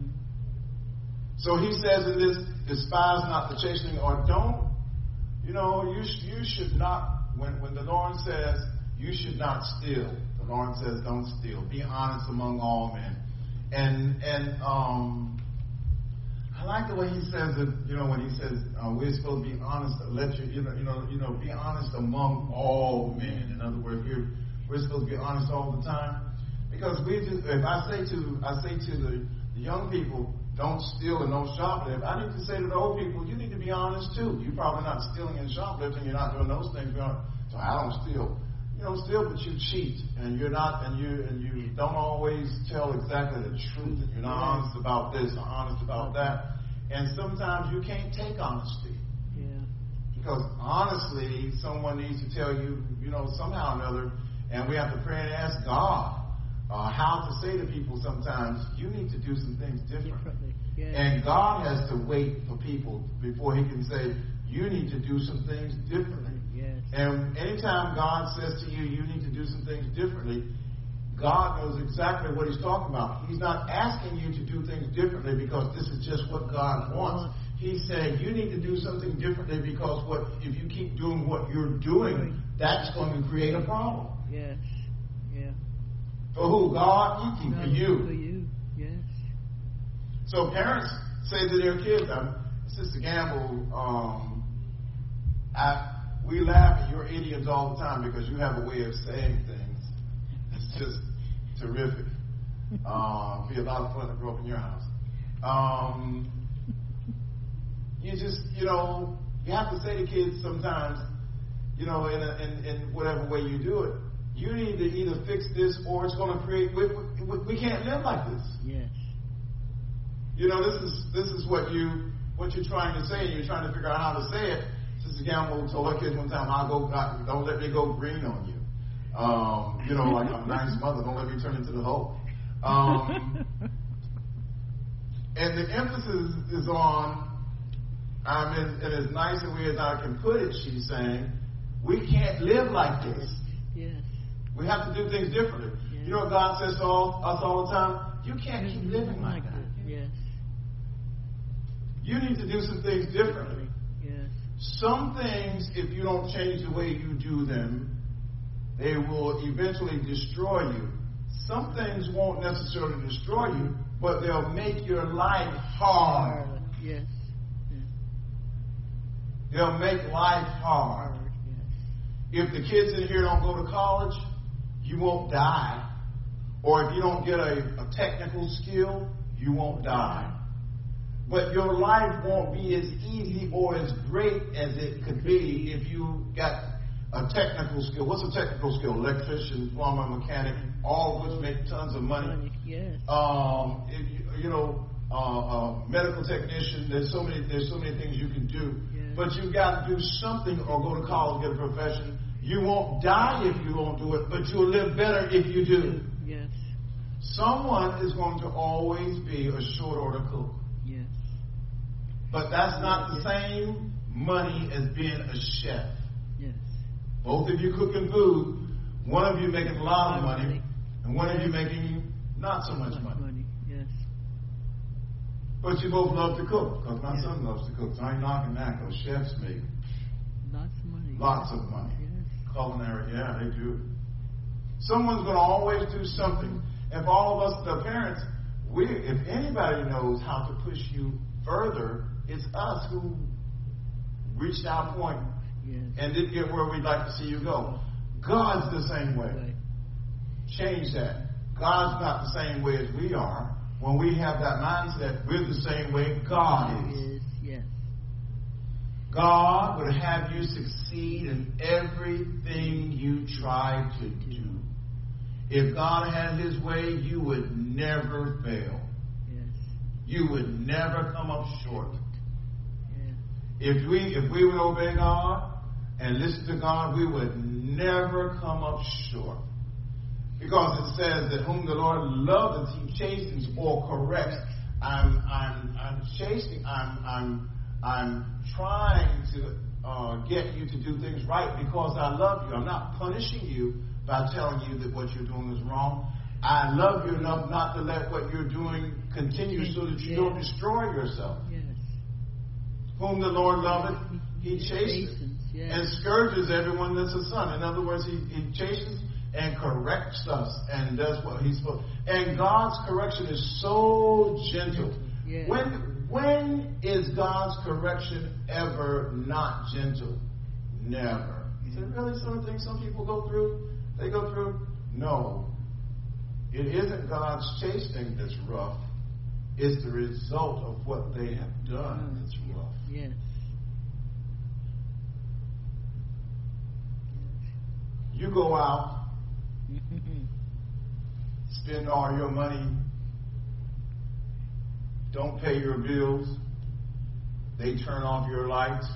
So he says in this, despise not the chastening, or don't, you should not, when the Lord says you should not steal, the Lord says don't steal. Be honest among all men. And I like the way he says it, when he says we're supposed to be honest, be honest among all men. In other words, we're supposed to be honest all the time. Because if I say to the young people, don't steal and don't shoplift, I need to say to the old people, you need to be honest too. You're probably not stealing and shoplifting, you're not doing those things. So I don't steal. You don't steal, but you cheat, and you don't always tell exactly the truth, and you're not honest about this or honest about that. And sometimes you can't take honesty. Yeah. Because honestly, someone needs to tell you, somehow or another, and we have to pray and ask God how to say to people sometimes, you need to do some things differently. Yeah. And God has to wait for people before he can say, you need to do some things differently. Yes. And anytime God says to you, you need to do some things differently, God knows exactly what he's talking about. He's not asking you to do things differently because this is just what God wants. He's saying you need to do something differently because if you keep doing what you're doing, that's going to create a problem. Yes. Yeah. For who? God? For you. For you. Yes. So parents say to their kids, Sister Gamble, we laugh at your idioms all the time because you have a way of saying things. It's just terrific. Be a lot of fun to grow up in your house. You have to say to kids sometimes, in whatever way you do it, you need to either fix this or it's going to create. We can't live like this. Yes. This is what you're trying to say, and you're trying to figure out how to say it. Sister Gamble told her kids one time, don't let me go green on you. Like I'm a nice mother, don't let me turn into the Hulk. And the emphasis is on, and as nice a way as I can put it, she's saying, we can't live like this. Yes. We have to do things differently. Yes. You know what God says to us all the time? You can't keep living like that. Yes. You need to do some things differently. Yes. Some things, if you don't change the way you do them, they will eventually destroy you. Some things won't necessarily destroy you, but they'll make your life hard. Yes. They'll make life hard. Yes. If the kids in here don't go to college, you won't die. Or if you don't get a technical skill, you won't die. But your life won't be as easy or as great as it could be if you got a technical skill. What's a technical skill? Electrician, plumber, mechanic, all of which make tons of money. Yes. Medical technician. There's so many things you can do. Yes. But you've got to do something or go to college, get a profession. You won't die if you don't do it, but you'll live better if you do. Yes. Someone is going to always be a short order cook. Yes. But that's not the same money as being a chef. Yes. Both of you cooking food, one of you making a lot of money, and one of you making not so much money. Yes. But you both love to cook, because my son loves to cook, so I ain't knocking that, because chefs make lots of money. Lots of money. Yes. Culinary, yeah, they do. Someone's going to always do something. If all of us, the parents, if anybody knows how to push you further, it's us who reached our point and didn't get where we'd like to see you go. God's the same way. Right. Change that. God's not the same way as we are. When we have that mindset, we're the same way God is. Yes. God would have you succeed in everything you try to do. If God had his way, you would never fail. Yes. You would never come up short. Yeah. If we would obey God and listen to God, we would never come up short. Because it says that whom the Lord loves, he chastens or corrects. I'm chastening. I'm trying to get you to do things right because I love you. I'm not punishing you by telling you that what you're doing is wrong. I love you enough not to let what you're doing continue so that you don't destroy yourself. Yes. Whom the Lord loveth, he chastens and scourges everyone that's a son. In other words, he chastens and corrects us and does what he's supposed. And God's correction is so gentle. Yeah. When is God's correction ever not gentle? Never. Is it really some of the things some people go through? They go through? No. It isn't God's chastening that's rough. It's the result of what they have done that's rough. Yes. You go out, spend all your money, don't pay your bills, they turn off your lights,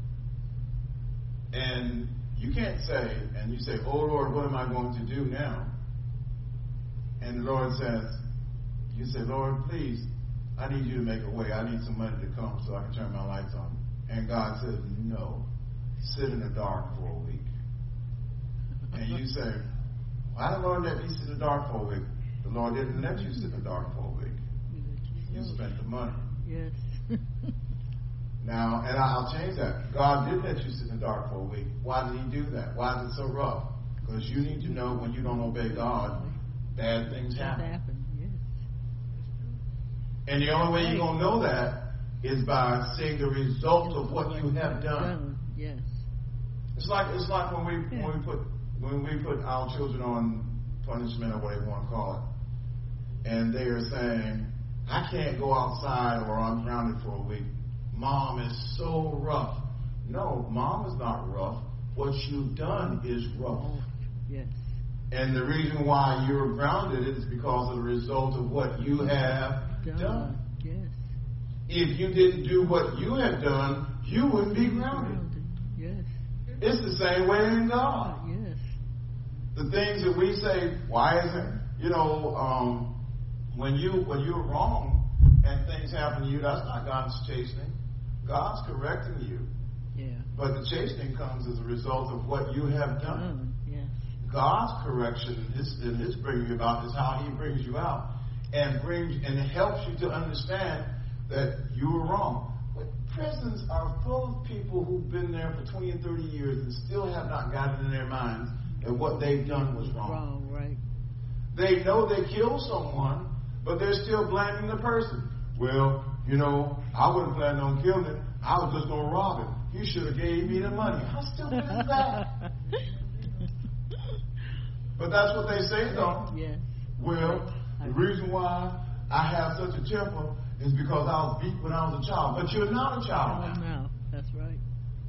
and you can't say, and you say, oh Lord, what am I going to do now? And the Lord says, you say, Lord, please, I need you to make a way. I need some money to come so I can turn my lights on. And God says, no, sit in the dark for a week. And you say, why did the Lord let me sit in the dark for a week? The Lord didn't let you sit in the dark for a week. You spent the money. Yes. Now, and I'll change that. God did let you sit in the dark for a week. Why did he do that? Why is it so rough? Because you need to know when you don't obey God, bad things happen. Yes. And the only way you're going to know that is by seeing the result of what you have done. Yes. It's like when we put our children on punishment or whatever you want to call it, and they are saying, I can't go outside or I'm grounded for a week. Mom is so rough. No, Mom is not rough. What you've done is rough. Yes. And the reason why you're grounded is because of the result of what you have done. Yes. If you didn't do what you have done, you wouldn't be grounded. Yes. It's the same way in God. Yes. The things that we say, why isn't, when you're wrong and things happen to you, that's not God's chastening. God's correcting you. Yeah. But the chastening comes as a result of what you have done. Yes. God's correction and his bringing you about is how he brings you out and helps you to understand that you were wrong. But prisons are full of people who've been there for 20 and 30 years and still have not gotten in their minds that what they've done was wrong. Wrong, right. They know they killed someone, but they're still blaming the person. Well, I wouldn't plan on killing him. I was just going to rob him. You should have gave me the money. How stupid is that? But that's what they say, though. Yes. Well, the reason why I have such a temper is because I was beat when I was a child. But you're not a child now. No, that's right.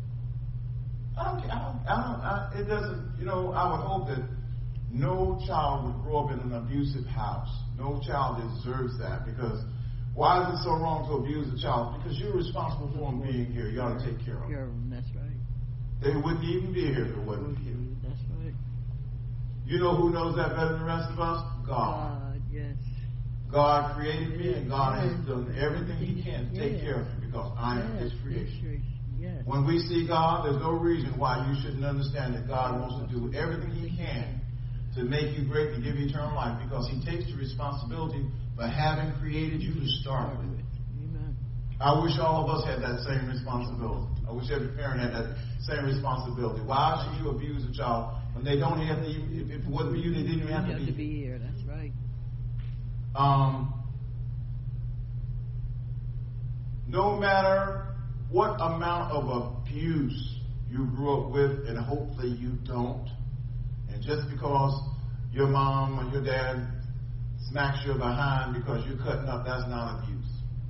It doesn't, I would hope that no child would grow up in an abusive house. No child deserves that, because why is it so wrong to abuse a child? Because you're responsible for them being here. You ought to take care of them. That's right. They wouldn't even be here if it wasn't for you. That's right. You know who knows that better than the rest of us? God. Yes. God created me, and God has done everything he can to take care of me because I am his creation. Yes. When we see God, there's no reason why you shouldn't understand that God wants to do everything he can to make you great, to give you eternal life, because he takes the responsibility for having created you to start with. Amen. I wish all of us had that same responsibility. I wish every parent had that same responsibility. Why should you abuse a child when they don't have to, if it wasn't for you, they didn't even have to be here. That's right. No matter what amount of abuse you grew up with, and hopefully you don't, and just because your mom or your dad smacks you behind because you're cutting up, that's not abuse.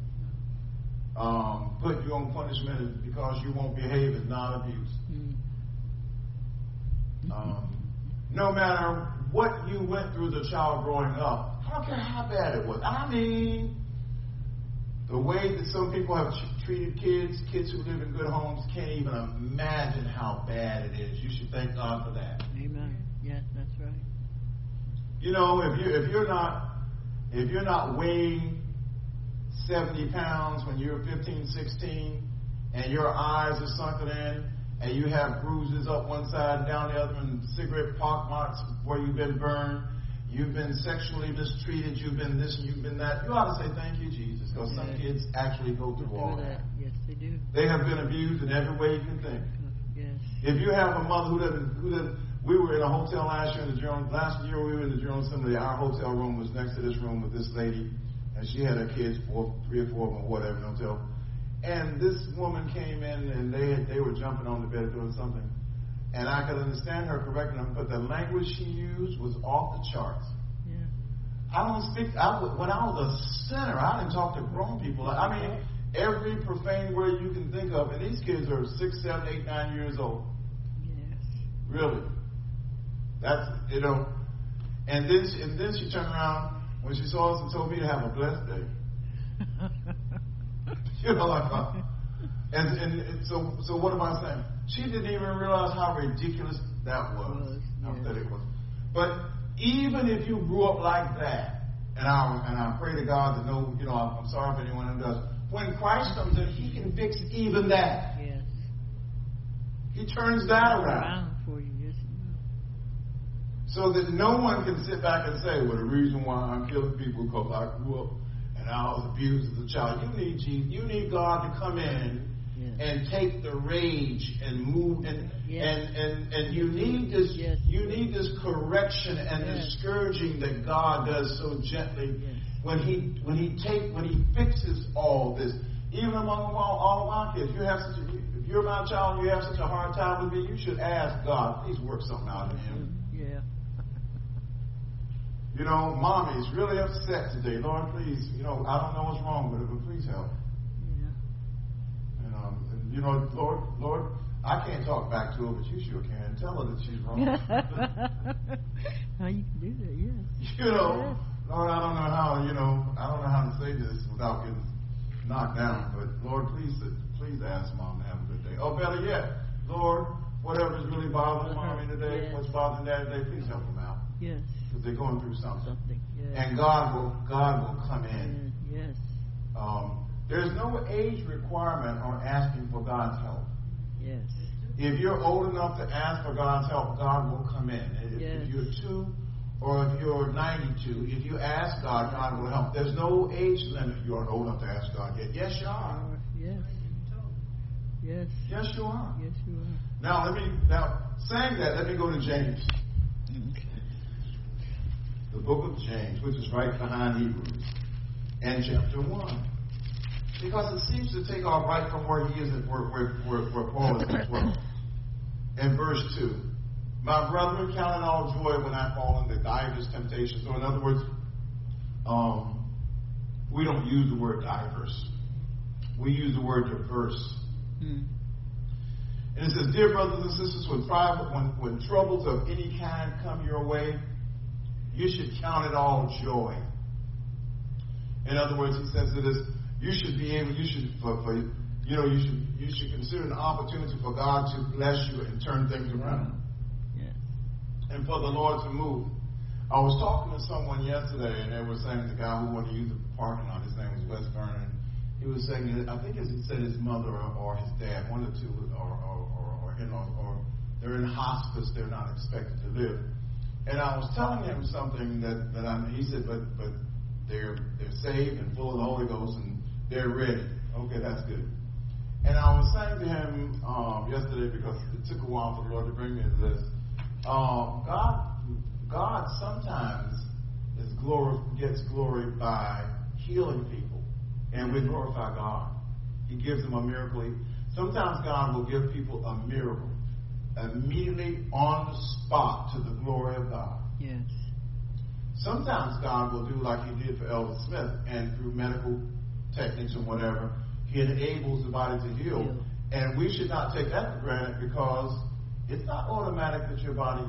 Put you on punishment because you won't behave is not abuse. No matter what you went through as a child growing up. I don't care how bad it was. I mean, the way that some people have treated kids who live in good homes, can't even imagine how bad it is. You should thank God for that. Amen. Yes, that's right. You know, if you're not weighing 70 pounds when you're 15, 16, and your eyes are sunken in, and you have bruises up one side and down the other, and cigarette pock marks where you've been burned, you've been sexually mistreated, you've been this and you've been that, you ought to say thank you, Jesus, because some kids actually go through all that. Yes, they do. They have been abused in every way you can think. Yes. If you have a mother who doesn't, we were in a hotel last year last year we were in the General Assembly. Our hotel room was next to this room with this lady, and she had her kids, 3 or 4 of them, or whatever, in the hotel. And this woman came in, and they were jumping on the bed doing something. And I could understand her correcting them, but the language she used was off the charts. Yeah. When I was a sinner, I didn't talk to grown people. I mean, every profane word you can think of, and these kids are 6, 7, 8, 9 years old. Yes. Really. That's, you know. And then she turned around when she saw us and told me to have a blessed day. You know, like, and so what am I saying? She didn't even realize how ridiculous that was. How pathetic it was. But even if you grew up like that, and I pray to God that I'm sorry for anyone who does. When Christ comes in, He can fix even that. Yes. He turns that around. For you, yes, so that no one can sit back and say, well, the reason why I'm killing people is because I grew up and I was abused as a child. You need Jesus. You need God to come in and take the rage and move and you need this you need this correction and this scourging that God does so gently when he fixes all this. Even among all of our kids, if you're my child and you have such a hard time with me, you should ask God, please work something out of him. Yeah. You know, Mommy's really upset today. Lord, please, I don't know what's wrong with her, but please help. Yeah. Lord, I can't talk back to her, but you sure can. Tell her that she's wrong. How you can do that, yes. Lord, I don't know how to say this without getting knocked down, but Lord, please ask Mom to have a good day. Or better yet, Lord, whatever's really bothering Mommy today, what's bothering Dad today, please help them out. Yes. Because they're going through something. Yes. And God will come in. Yes. There's no age requirement on asking for God's help. Yes. If you're old enough to ask for God's help, God will come in. If you're 2 or if you're 92, if you ask God, God will help. There's no age limit. You aren't old enough to ask God yet. Yes, you are. Yes. Yes. Yes, you are. Yes, you are. Now, saying that, let me go to James. Okay. The book of James, which is right behind Hebrews, and chapter 1. Because it seems to take off right from where he is at where Paul is as well. In verse 2. My brethren, count it all joy when I fall into divers temptations. So in other words, we don't use the word diverse. We use the word diverse. And it says, dear brothers and sisters, when troubles of any kind come your way, you should count it all joy. In other words, he says it is, you should consider an opportunity for God to bless you and turn things around. Yes. And for the Lord to move. I was talking to someone yesterday, and they were saying the guy who wanted to use the parking lot, his name was Wes Vernon. He was saying that, I think he said his mother or his dad, one of the two, or they're in hospice, they're not expected to live. And I was telling him something he said, but they're saved and full of the Holy Ghost and they're ready. Okay, that's good. And I was saying to him yesterday, because it took a while for the Lord to bring me to this, God sometimes gets glory by healing people, and we glorify God. He gives them a miracle. Sometimes God will give people a miracle immediately on the spot to the glory of God. Yes. Sometimes God will do like he did for Elder Smith, and through medical techniques or whatever, he enables the body to heal. And we should not take that for granted, because it's not automatic that your body,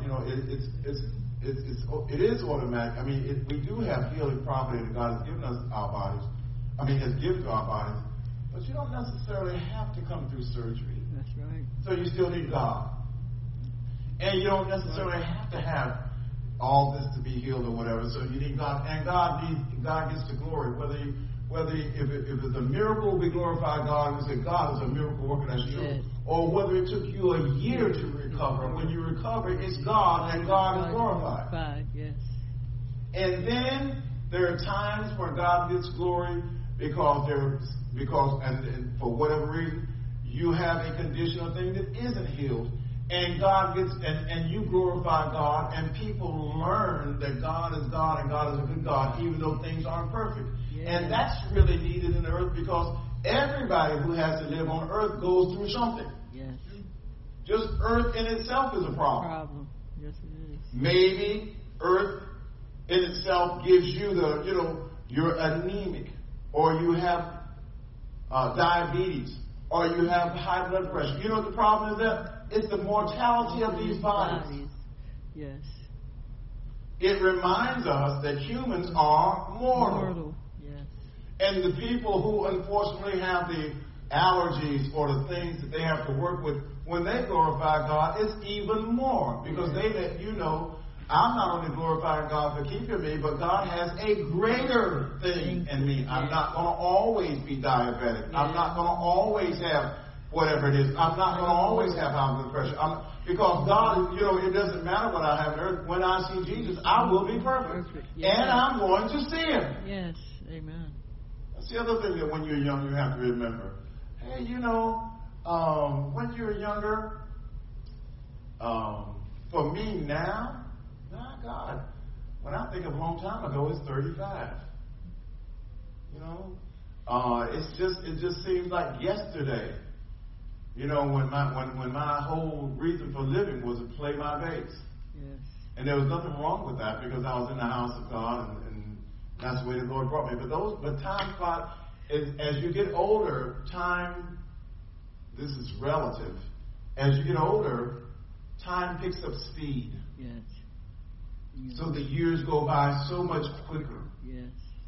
it is automatic. I mean, we do have healing property that God has given us our bodies. Has given to our bodies. But you don't necessarily have to come through surgery. That's right. So you still need God. And you don't necessarily have to have all this to be healed or whatever. So you need God. And God gets the glory. If it's a miracle, we glorify God and say God is a miracle worker, that's true. Yes. Or whether it took you a year to recover. When you recover, it's God and God is glorified. Yes. And then there are times where God gets glory because for whatever reason you have a condition or thing that isn't healed. And God gets, and you glorify God, and people learn that God is God and God is a good God, even though things aren't perfect. Yes. And that's really needed in the earth because everybody who has to live on earth goes through something. Yes. Just earth in itself is a problem. Yes, it is. Maybe earth in itself gives you you're anemic, or you have diabetes, or you have high blood pressure. You know what the problem is there? It's the mortality of these bodies. Yes. It reminds us that humans are mortal. Yes. And the people who unfortunately have the allergies or the things that they have to work with, when they glorify God, it's even more. Because they let you know, I'm not only glorifying God for keeping me, but God has a greater thing in me. I'm not going to always be diabetic. I'm not going to always have whatever it is. I'm not going to always have high blood pressure. Because God, it doesn't matter what I have on earth. When I see Jesus, I will be perfect. Yes. And I'm going to see Him. Yes. Amen. That's the other thing that when you're young, you have to remember. Hey, when you're younger, for me now, my God, when I think of a long time ago, it's 35. It just seems like yesterday. When my whole reason for living was to play my bass. Yes. And there was nothing wrong with that because I was in the house of God and that's the way the Lord brought me. But time flies. As you get older, time, this is relative. As you get older, time picks up speed. Yes. So the years go by so much quicker. Yes.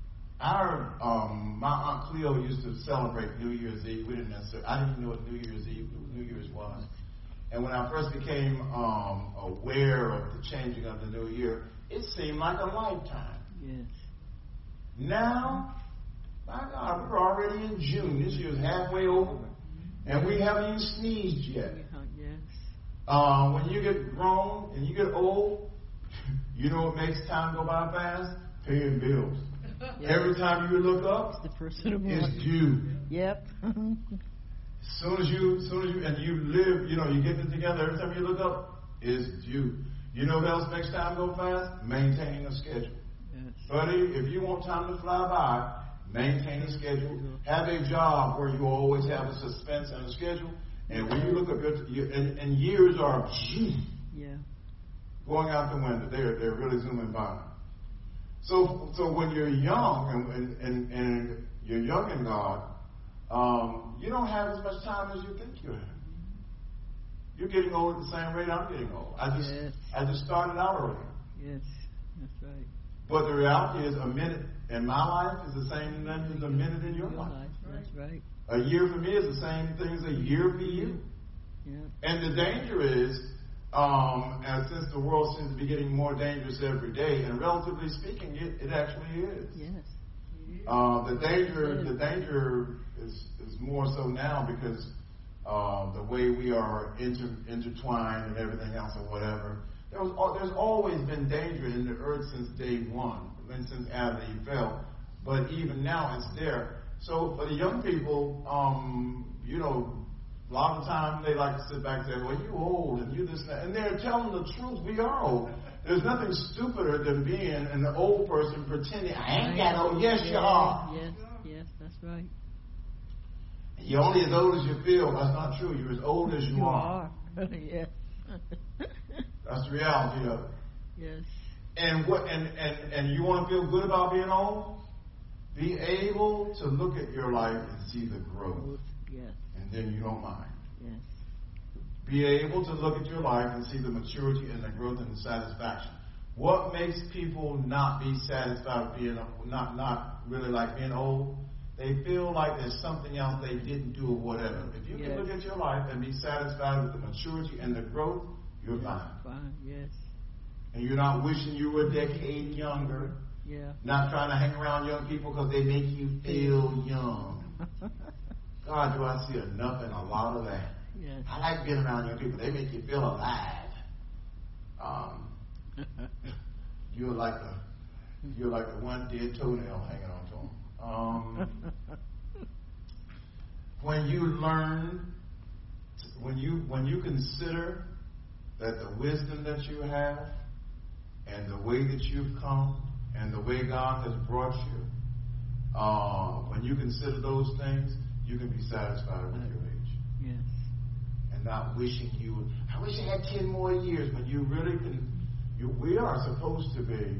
My Aunt Cleo used to celebrate New Year's Eve. I didn't even know what New Year's was. And when I first became aware of the changing of the new year, it seemed like a lifetime. Yes. Now, my God, we're already in June. This year's halfway over, and we haven't even sneezed yet. Yes. When you get grown and you get old, you know what makes time go by fast? Paying bills. Yep. Every time you look up, it's the first of the month. It's due. Yep. As soon as you live, you get it together. Every time you look up, it's due. You know what else makes time go fast? Maintaining a schedule. Yes. Buddy, if you want time to fly by, maintain a schedule. Have a job where you always have a suspense and a schedule. And when you look up, and years are going out the window. They're really zooming by. So when you're young and you're young in God, you don't have as much time as you think you have. You're getting old at the same rate I'm getting old. I just started out earlier. Yes, that's right. But the reality is, a minute in my life is the same thing as a minute in your life. That's right. A year for me is the same thing as a year for you. Yeah. And the danger is, and since the world seems to be getting more dangerous every day, and relatively speaking, it actually is. Yes. The danger is more so now because the way we are intertwined and everything else or whatever. There's always been danger in the earth since day one, since Adam and Eve fell. But even now, it's there. So for the young people, a lot of the time they like to sit back and say, well, you old and you this and that. And they're telling the truth. We are old. There's nothing stupider than being an old person pretending, I ain't that old. Yes, you are. Yes, that's right. You're only as old as you feel. That's not true. You're as old as you are. Yes. That's the reality of it. Yes. And you want to feel good about being old? Be able to look at your life and see the growth. Yes. And then you don't mind. Yes. be able to look at your life and see the maturity and the growth and the satisfaction. What makes people not be satisfied with being not really like being old? They feel like there's something else they didn't do or whatever. If you can look at your life and be satisfied with the maturity and the growth, you're fine. Fine, yes. And you're not wishing you were a decade younger. Yeah. Not trying to hang around young people because they make you feel young. God, do I see enough and a lot of that. Yes. I like being around young people. They make you feel alive. You're like the one dead toenail hanging on to them. When you learn, when you consider that the wisdom that you have and the way that you've come and the way God has brought you, when you consider those things, you can be satisfied with your age. Yes. And not wishing I wish I had 10 more years, when you really can. We are supposed to be,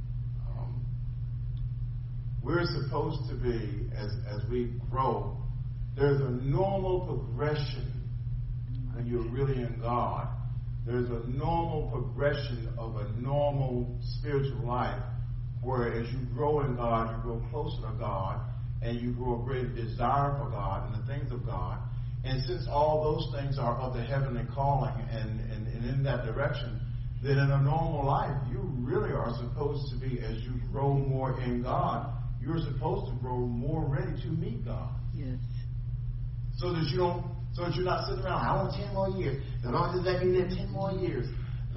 as we grow, there's a normal progression when you're really in God. There's a normal progression of a normal spiritual life where as you grow in God, you grow closer to God, and you grow a greater desire for God and the things of God. And since all those things are of the heavenly calling and in that direction, then in a normal life, you really are supposed to be, as you grow more in God, you're supposed to grow more ready to meet God. Yes. So that you're not sitting around, I want 10 more years. The Lord just let me live 10 more years.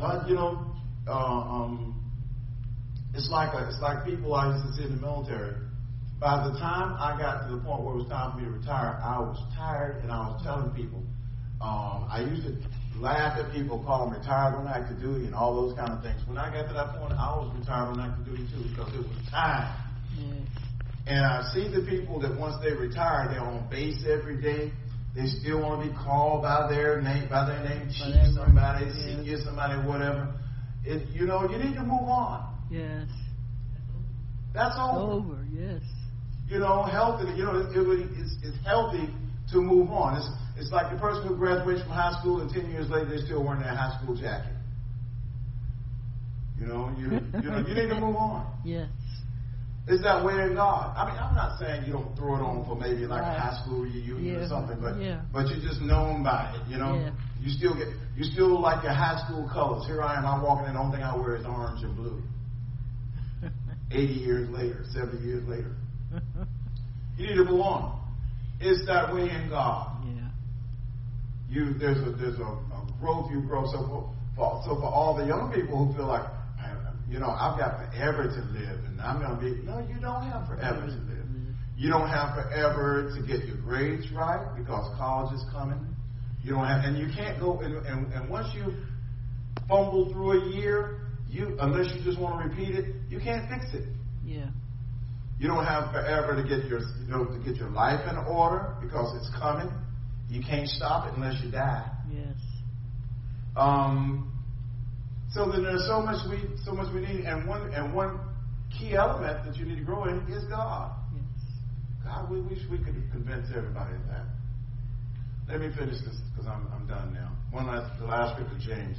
It's like people I used to see in the military. By the time I got to the point where it was time for me to retire, I was tired, and I was telling people. I used to laugh at people calling retired on active duty and all those kind of things. When I got to that point, I was retired on active duty too, because it was time. Yes. And I see the people that once they retire, they're on base every day. They still want to be called by their name, chief, somebody, senior, somebody, whatever. You need to move on. Yes. That's over. Yes. Healthy. It's healthy to move on. It's like the person who graduates from high school and 10 years later they're still wearing their high school jacket. You need to move on. Yes. It's that way in God. I mean, I'm not saying you don't throw it on for maybe like a high school reunion or something, but you're just known by it. Yeah. You still like your high school colors. Here I am. I'm walking in. The only thing I wear is orange and blue. 80 years later, 70 years later. You need to move on. It's that way in God. Yeah. There's a growth you grow. So for all the young people who feel like, I've got forever to live, and I'm going to be. No, you don't have forever to live. You don't have forever to get your grades right because college is coming. You don't have, and you can't go. And once you fumble through a year, unless you just want to repeat it, you can't fix it. Yeah. You don't have forever to get your life in order because it's coming. You can't stop it unless you die. Yes. So then there's so much we need, and one key element that you need to grow in is God. Yes. God, we wish we could convince everybody of that. Let me finish this because I'm done now. The last scripture, James.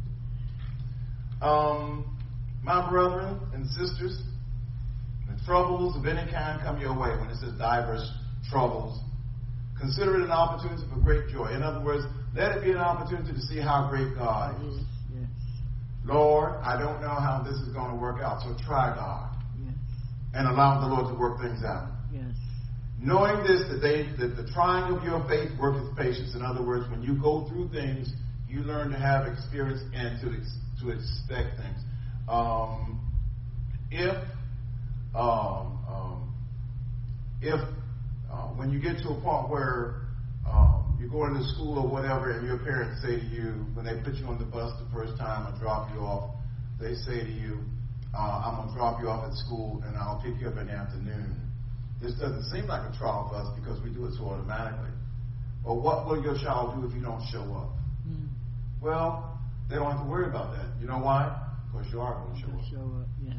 My brethren and sisters, when troubles of any kind come your way, when it says diverse troubles, consider it an opportunity for great joy. In other words, let it be an opportunity to see how great God is. Yes. Lord, I don't know how this is going to work out, so try God. Yes. And allow the Lord to work things out. Yes. Knowing this, that the trying of your faith worketh patience. In other words, when you go through things, you learn to have experience and to expect things. When you get to a point where you're going to school or whatever, and your parents say to you, when they put you on the bus the first time or drop you off, they say to you, I'm going to drop you off at school and I'll pick you up in the afternoon. This doesn't seem like a trial for us because we do it so automatically. But what will your child do if you don't show up? Well, they don't have to worry about that. You know why? Because you are going to show up. Yes.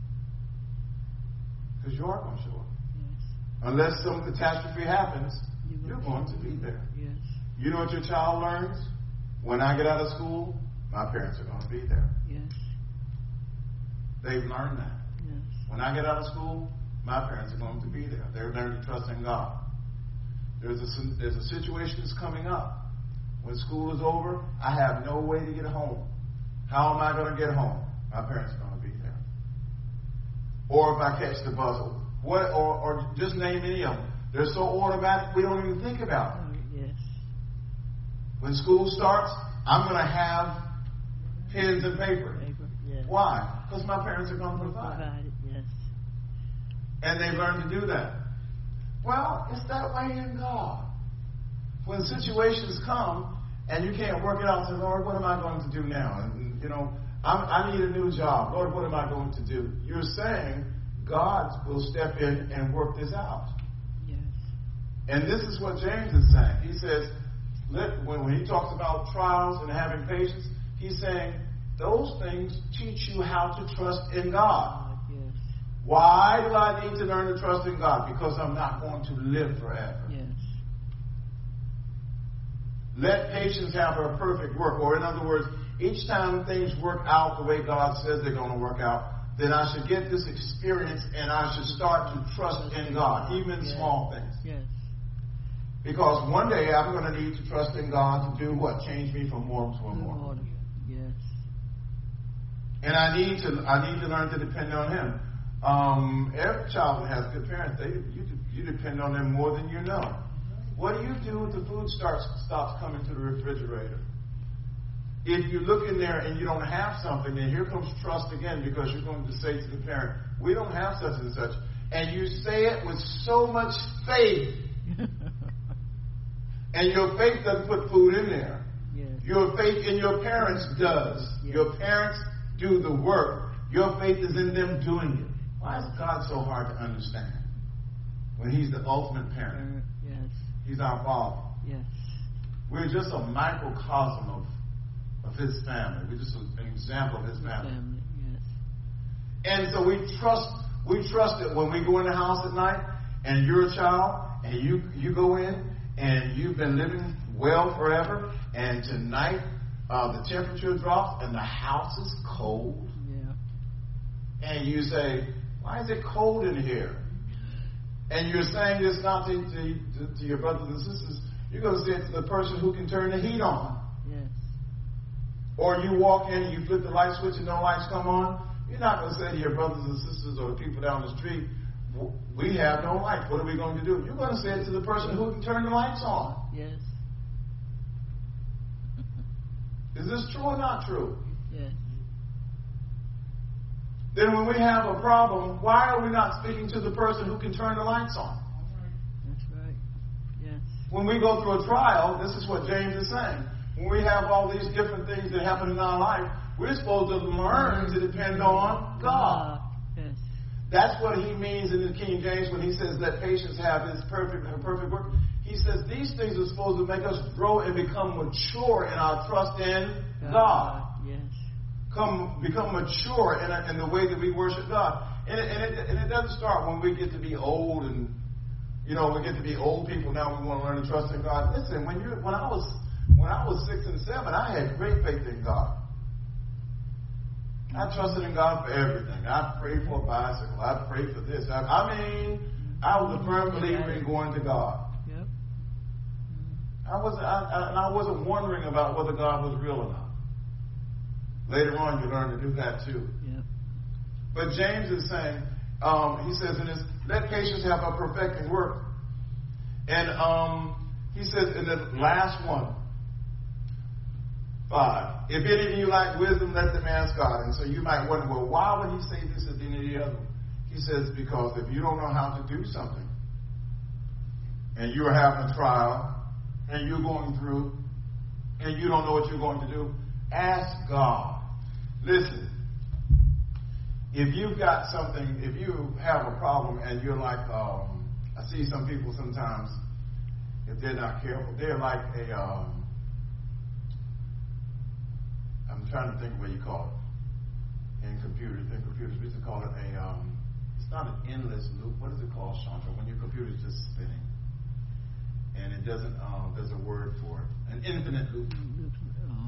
Because you are going to show up. Yes. Unless some catastrophe happens, you're going to be there. Yes. You know what your child learns? When I get out of school, my parents are going to be there. Yes. They've learned that. Yes. When I get out of school, my parents are going to be there. They've learned to trust in God. There's a situation that's coming up. When school is over, I have no way to get home. How am I going to get home? My parents are going to be there. Or if I catch the bus, or just name any of them. They're so automatic we don't even think about it. Yes. When school starts, I'm going to have pens and paper. Yes. Why? Because my parents are going to provide it. Yes. And they've learned to do that. Well, it's that way in God. When situations come and you can't work it out, say, Lord, what am I going to do now? And, I need a new job. Lord, what am I going to do? You're saying God will step in and work this out. Yes. And this is what James is saying. He says, when he talks about trials and having patience, he's saying those things teach you how to trust in God. Yes. Why do I need to learn to trust in God? Because I'm not going to live forever. Yes. Let patience have her perfect work. Or in other words, each time things work out the way God says they're going to work out, then I should get this experience and I should start to trust in God, even in small things. Yes. Because one day I'm going to need to trust in God to do what? Change me from warm to immortal. Yes. And I need to learn to depend on Him. Every child that has good parents, you depend on them more than you know. What do you do if the food stops coming to the refrigerator? If you look in there and you don't have something, then here comes trust again, because you're going to say to the parent, we don't have such and such. And you say it with so much faith. And your faith doesn't put food in there. Yes. Your faith in your parents does. Yes. Your parents do the work. Your faith is in them doing it. Why is God so hard to understand? When He's the ultimate parent. Yes. He's our Father. Yes. We're just a microcosm of His family. We're just an example of His family. Yes. And so we trust that when we go in the house at night and you're a child and you go in and you've been living well forever, and tonight the temperature drops and the house is cold. Yeah. And you say, why is it cold in here? And you're saying this not to your brothers and sisters. You're going to say it to the person who can turn the heat on. Yes. Or you walk in, you flip the light switch and no lights come on. You're not going to say to your brothers and sisters or the people down the street, we have no light. What are we going to do? You're going to say it to the person who can turn the lights on. Yes. Is this true or not true? Yes. Then when we have a problem, why are we not speaking to the person who can turn the lights on? That's right. Yes. When we go through a trial, this is what James is saying. When we have all these different things that happen in our life, we're supposed to learn to depend on God. Yes. That's what he means in the King James when he says, let patience have her perfect work. He says these things are supposed to make us grow and become mature in our trust in God. Yes. Become mature in the way that we worship God. And it doesn't start when we get to be old and, we get to be old people now we want to learn to trust in God. Listen, when I was 6 and 7, I had great faith in God. I trusted in God for everything. I prayed for a bicycle. I prayed for this. I was a firm believer in going to God. Yep. I wasn't wondering about whether God was real or not. Later on, you learn to do that too. Yep. But James is saying, he says in this, let patience have a perfecting work. And he says in the last one, 5. If any of you lack wisdom, let them ask God. And so you might wonder, well, why would he say this at the end of the other? He says, because if you don't know how to do something, and you're having a trial, and you're going through, and you don't know what you're going to do, ask God. Listen, if you've got something, if you have a problem, and you're like, I see some people sometimes, if they're not careful, they're like I'm trying to think of what you call it in computers. In computers, we used to call it it's not an endless loop. What is it called, Chandra? When your computer's just spinning and it doesn't, there's a word for it. An infinite loop.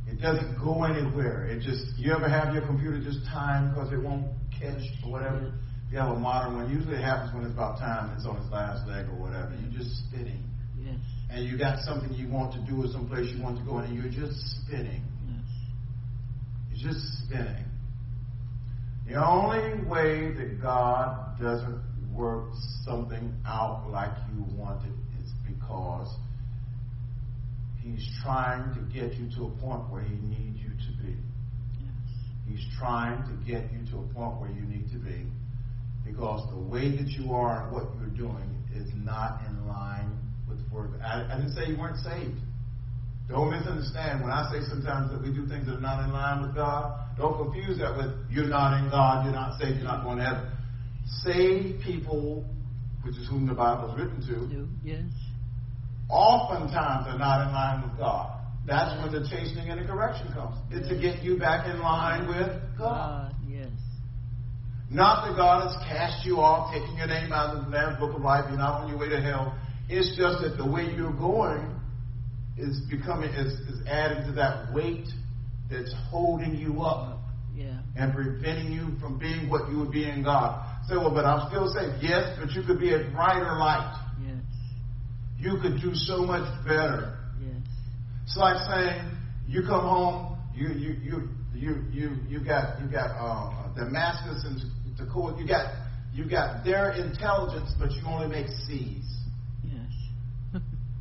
It doesn't go anywhere. It just, you ever have your computer just timed because it won't catch or whatever? If you have a modern one, usually it happens when it's about time, it's on its last leg or whatever. You're just spinning. Yes. And you got something you want to do or someplace you want to go, and you're just spinning. Yes. You're just spinning. The only way that God doesn't work something out like you want it is because He's trying to get you to a point where He needs you to be. Yes. He's trying to get you to a point where you need to be, because the way that you are and what you're doing is not in line with the Word. I didn't say you weren't saved. Don't misunderstand. When I say sometimes that we do things that are not in line with God, don't confuse that with you're not in God, you're not saved, you're not going to heaven. Saved people, which is whom the Bible is written to, Yes. oftentimes are not in line with God. That's when the chastening and the correction comes. It's to get you back in line with God. Yes. Not that God has cast you off, taking your name out of the Lamb's Book of Life, you're not on your way to hell. It's just that the way you're going is adding to that weight that's holding you up. Yeah. And preventing you from being what you would be in God. Say, well, but I'm still saved. Yes, but you could be a brighter light. Yes. You could do so much better. Yes. It's like saying you come home, you got Damascus and Tekoa. You got their intelligence, but you only make C's. Yes.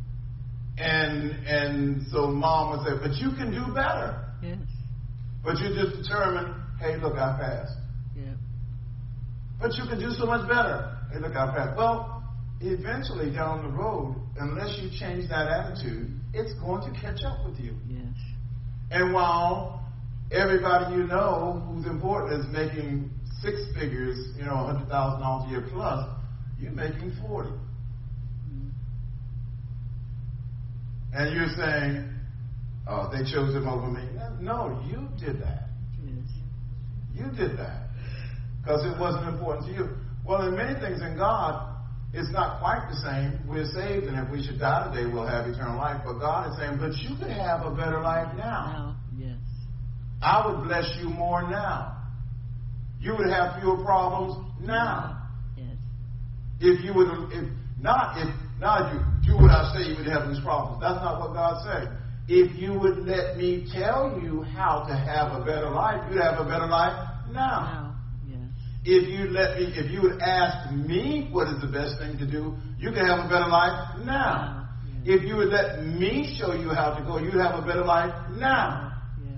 And so mom would say, but you can do better. Yes. But you just determined, hey, look, I passed. Yeah. But you can do so much better. Hey, look, I passed. Well, eventually down the road, unless you change that attitude, it's going to catch up with you. Yes. And while everybody you know who's important is making six figures, $100,000 a year plus, you're making 40. Mm-hmm. And you're saying, oh, they chose him over me. No, you did that. Yes. You did that. Because it wasn't important to you. Well, in many things in God, it's not quite the same. We're saved, and if we should die today, we'll have eternal life. But God is saying, but you could have a better life now. Yes. I would bless you more now. You would have fewer problems now. Yes. If you do what I say, you would have these problems. That's not what God said. If you would let me tell you how to have a better life, you'd have a better life now. Yes. If you would ask me what is the best thing to do, you can have a better life now. Yes. If you would let me show you how to go, you'd have a better life now. Yes.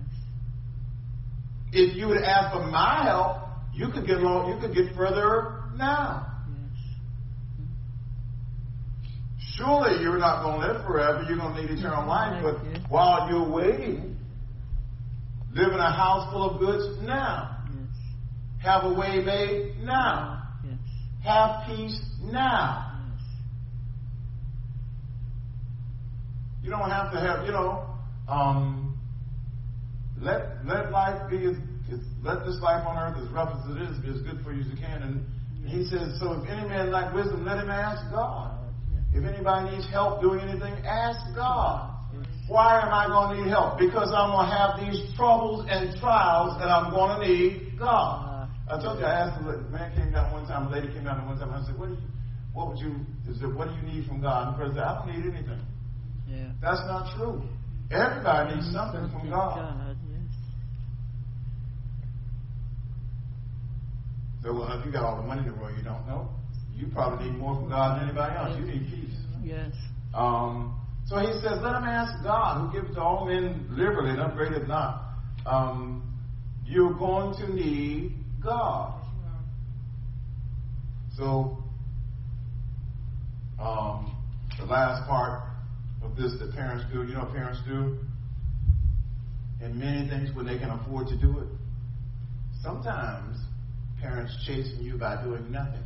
If you would ask for my help, you could get along, you could get further now. Surely you're not going to live forever. You're going to need eternal life. But while you're waiting, live in a house full of goods now. Yes. Have a way made now. Yes. Have peace now. Yes. You don't have to have, let life be let this life on earth as rough as it is be as good for you as you can. And he says, so if any man lack wisdom, let him ask God. If anybody needs help doing anything, ask God. Why am I going to need help? Because I'm going to have these troubles and trials and I'm going to need God. I told you, I asked a man came down one time, a lady came down one time, and I said, what do you need from God? And the person said, I don't need anything. Yeah. That's not true. Everybody needs something from God. So if you got all the money in the world you don't know, you probably need more from God than anybody else. You need peace. Yes. So he says, let him ask God, who gives to all men liberally and upbraideth not. You're going to need God. So, the last part of this that parents do, you know what parents do? In many things when they can afford to do it. Sometimes parents chasing you by doing nothing.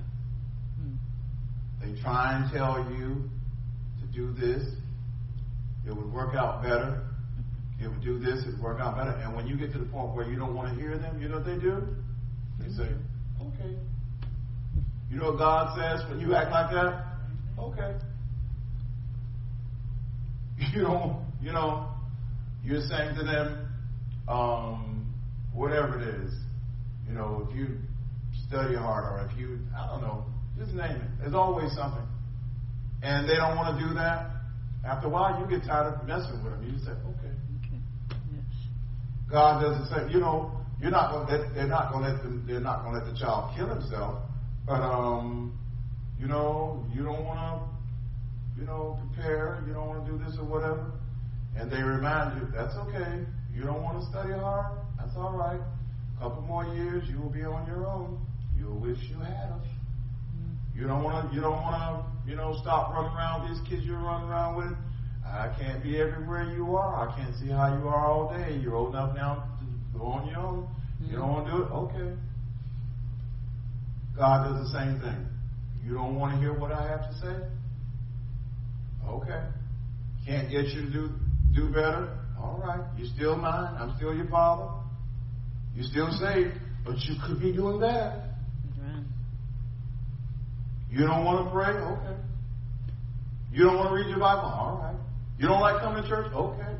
They try and tell you to do this. It would work out better. It would do this. It would work out better. And when you get to the point where you don't want to hear them, you know what they do? They say, okay. You know what God says when you act like that? Okay. You're saying to them, whatever it is, if you study hard or if you, I don't know, just name it. There's always something. And they don't want to do that. After a while, you get tired of messing with them. You just say, okay. Yes. God doesn't say, they're not going to let the child kill himself. But, you don't want to, prepare. You don't want to do this or whatever. And they remind you, that's okay. You don't want to study hard. That's all right. A couple more years, you will be on your own. You'll wish you had us. You don't want to, stop running around with these kids you're running around with. I can't be everywhere you are. I can't see how you are all day. You're old enough now to go on your own. You don't want to do it? Okay. God does the same thing. You don't want to hear what I have to say? Okay. Can't get you to do better? All right. You're still mine. I'm still your father. You're still saved, but you could be doing better. You don't want to pray? Okay. You don't want to read your Bible? All right. You don't like coming to church? Okay.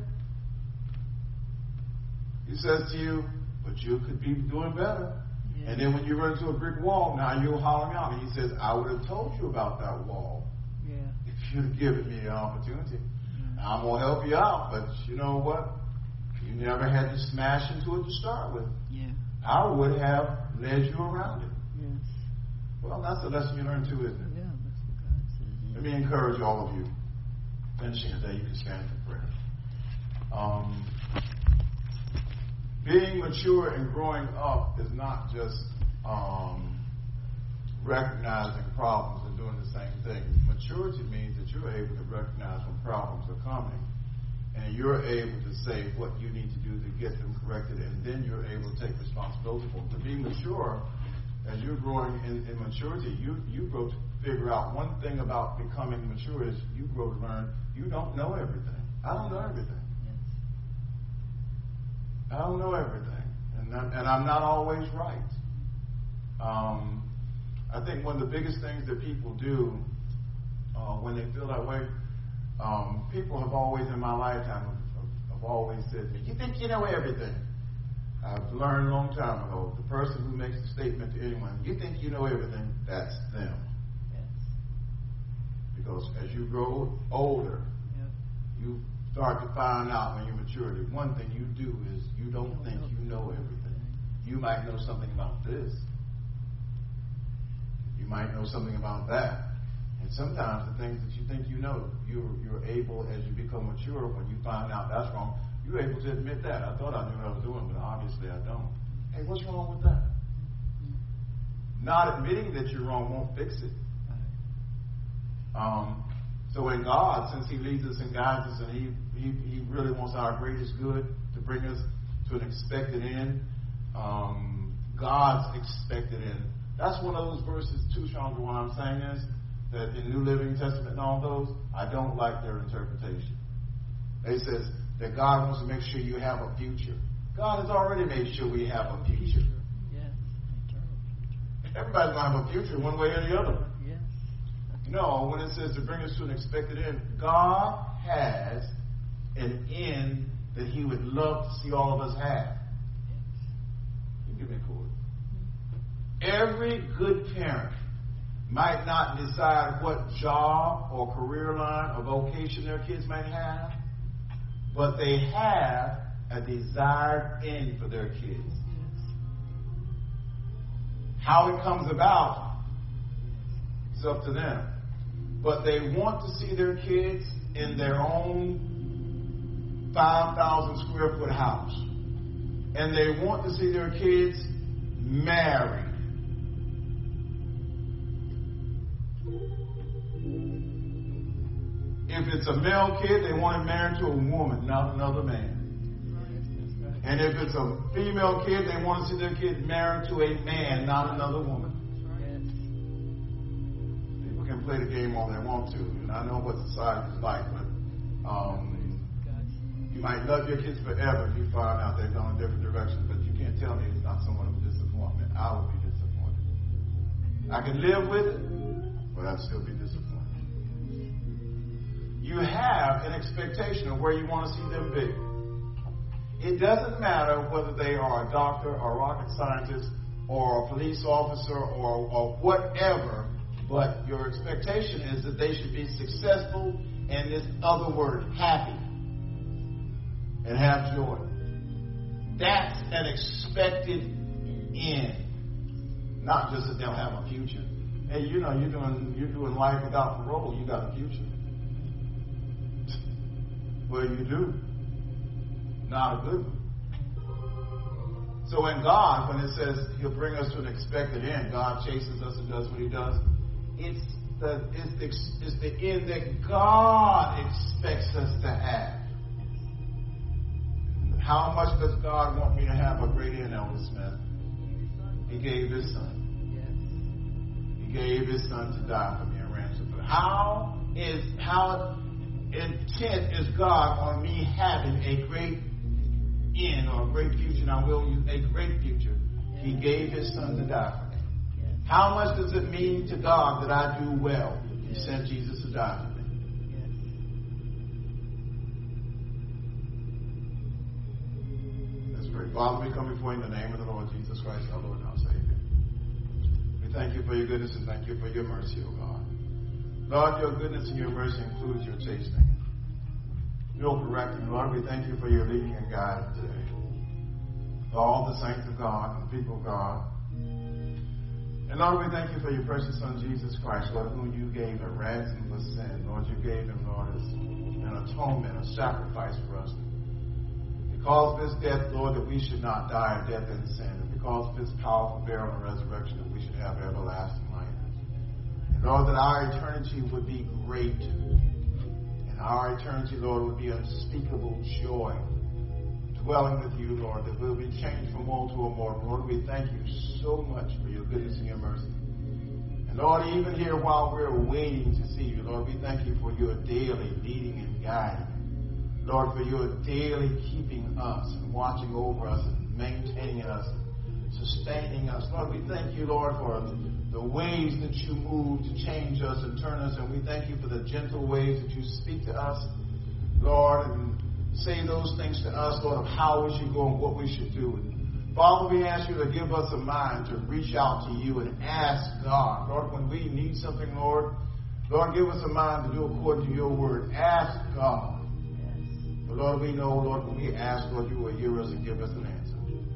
He says to you, but you could be doing better. Yeah. And then when you run into a brick wall, now you're hollering out. And he says, I would have told you about that wall. Yeah. If you'd have given me an opportunity. Yeah. I'm going to help you out, but you know what? You never had to smash into it to start with. Yeah. I would have led you around it. Yes. Well, that's the lesson you learn too, isn't it? Yeah, that's what God says. Yeah. Let me encourage all of you. Finishing today, you can stand for prayer. Being mature and growing up is not just recognizing problems and doing the same thing. Maturity means that you're able to recognize when problems are coming, and you're able to say what you need to do to get them corrected, and then you're able to take responsibility for them. To be mature, as you're growing in maturity, you grow to figure out one thing about becoming mature is you grow to learn you don't know everything. I don't know everything. I don't know everything, and I'm not always right. I think one of the biggest things that people do when they feel that way, people have always in my lifetime have always said to me, you think you know everything. I've learned a long time ago, the person who makes a statement to anyone, you think you know everything, that's them. Yes. Because as you grow older, you start to find out when you're mature that one thing you do is you don't think you know everything. You might know something about this. You might know something about that. And sometimes the things that you think you know, you're able, as you become mature, when you find out that's wrong, you're able to admit that. I thought I knew what I was doing, but obviously I don't. Hey, what's wrong with that? Not admitting that you're wrong won't fix it. So in God, since He leads us and guides us, and He really wants our greatest good to bring us to an expected end, God's expected end. That's one of those verses too strong for what I'm saying is that in New Living Testament and all those, I don't like their interpretation. It says that God wants to make sure you have a future. God has already made sure we have a future. Yes, eternal future. Everybody's going to have a future one way or the other. Yes. No, when it says to bring us to an expected end, God has an end that He would love to see all of us have. You give me a chord. Every good parent might not decide what job or career line or vocation their kids might have, but they have a desired end for their kids. How it comes about is up to them. But they want to see their kids in their own 5,000 square foot house. And they want to see their kids married. If it's a male kid, they want him married to a woman, not another man. And if it's a female kid, they want to see their kid married to a man, not another woman. People can play the game all they want to, and I know what society is like, but you might love your kids forever if you find out they've gone in different directions, but you can't tell me it's not somewhat of a disappointment. I would be disappointed. I can live with it, but I'd still be disappointed. You have an expectation of where you want to see them be. It doesn't matter whether they are a doctor or a rocket scientist or a police officer or whatever, but your expectation is that they should be successful and this other word, happy, and have joy. That's an expected end. Not just that they'll have a future. Hey, you know, you're doing life without parole, you got a future. Well, you do. Not a good one. So in God, when it says He'll bring us to an expected end, God chases us and does what He does. It's the end that God expects us to have. How much does God want me to have a great end, Elder Smith? He gave His Son. He gave His Son to die for me and ransom. But how intent is God on me having a great end or a great future? And I will use a great future. He gave His Son to die for me. How much does it mean to God that I do well? He sent Jesus to die for me. Let's pray. Father, we come before you in the name of the Lord Jesus Christ, our Lord and our Savior. We thank you for your goodness and thank you for your mercy, O God. Lord, your goodness and your mercy includes your chastening, your correcting. Lord, we thank you for your leading and guiding today. For all the saints of God and the people of God. And Lord, we thank you for your precious Son, Jesus Christ, Lord, whom you gave a ransom for sin. Lord, you gave him, Lord, as an atonement, a sacrifice for us. Because of his death, Lord, that we should not die a death in sin. And because of his powerful burial and resurrection, that we should have everlasting life. And Lord, that our eternity would be great. And our eternity, Lord, would be unspeakable joy. Dwelling with you, Lord, that we'll be changed from woe to immortal. Lord, we thank you so much for your goodness and your mercy. And Lord, even here while we're waiting to see you, Lord, we thank you for your daily leading and guiding. Lord, for your daily keeping us and watching over us and maintaining us and sustaining us. Lord, we thank you, Lord, for the ways that you move to change us and turn us. And we thank you for the gentle ways that you speak to us, Lord, and say those things to us, Lord, of how we should go and what we should do. And Father, we ask you to give us a mind to reach out to you and ask God. Lord, when we need something, Lord, give us a mind to do according to your word. Ask God. But Lord, we know, Lord, when we ask, Lord, you will hear us and give us an answer.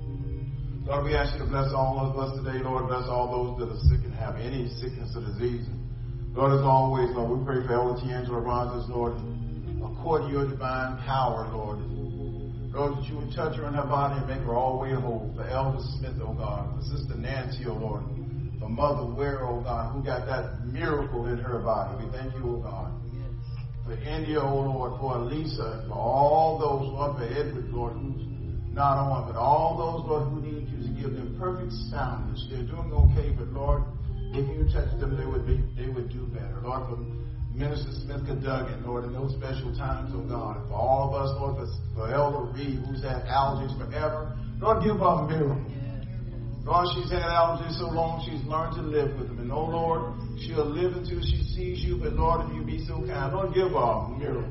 Lord, we ask you to bless all of us today, Lord. Bless all those that are sick and have any sickness or disease. Lord, as always, Lord, we pray for Elder D'Angelo Rogers, Lord, according to your divine power, Lord. Lord, that you would touch her in her body and make her all the way whole. For Elder Smith, oh God. For Sister Nancy, oh Lord. For Mother Ware, oh God, who got that miracle in her body. We thank you, oh God. For India, oh Lord. For Elisa. And for all those, Lord, for Edward, Lord, who's not on. But all those, Lord, who need you to give them perfect soundness. They're doing okay, but Lord, if you touch them, they would do better. Lord, for Minister Smith Cadogan, Lord, in those special times, oh God. And for all of us, Lord, for Elder Reed, who's had allergies forever, Lord, give her a miracle. Lord, she's had allergies so long, she's learned to live with them. And oh Lord, she'll live until she sees you, but Lord, if you be so kind, Lord, give her a miracle.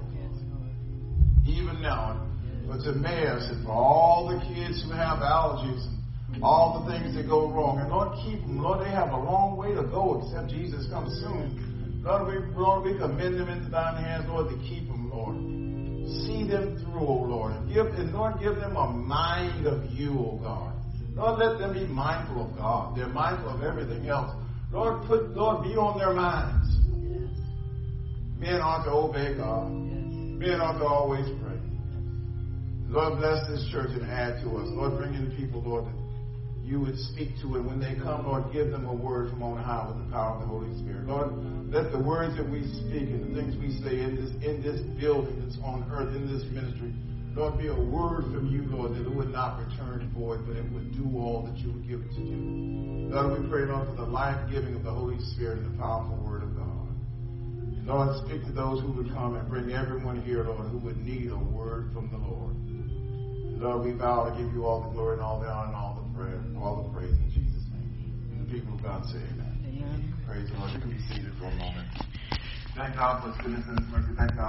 Even now, for Timaeus and for all the kids who have allergies and all the things that go wrong. And Lord, keep them. Lord, they have a long way to go except Jesus comes soon. Lord, we commend them into thine hands, Lord, to keep them, Lord. See them through, oh Lord. And Lord, give them a mind of you, oh God. Lord, let them be mindful of God. They're mindful of everything else. Lord, be on their minds. Yes. Men ought to obey God. Yes. Men ought to always pray. Lord, bless this church and add to us. Lord, bring in people, Lord, that you would speak to. And when they come, Lord, give them a word from on high with the power of the Holy Spirit. Lord, let the words that we speak and the things we say in this building that's on earth, in this ministry, Lord, be a word from you, Lord, that it would not return void, but it would do all that you would give it to do. Lord, we pray, Lord, for the life-giving of the Holy Spirit and the powerful word of God. And Lord, speak to those who would come and bring everyone here, Lord, who would need a word from the Lord. And Lord, we vow to give you all the glory and all the honor and all the praise in Jesus' name. And the people of God say amen. Amen. Praise the Lord. You can be seated for a moment. Thank God for his goodness and his mercy. Thank God.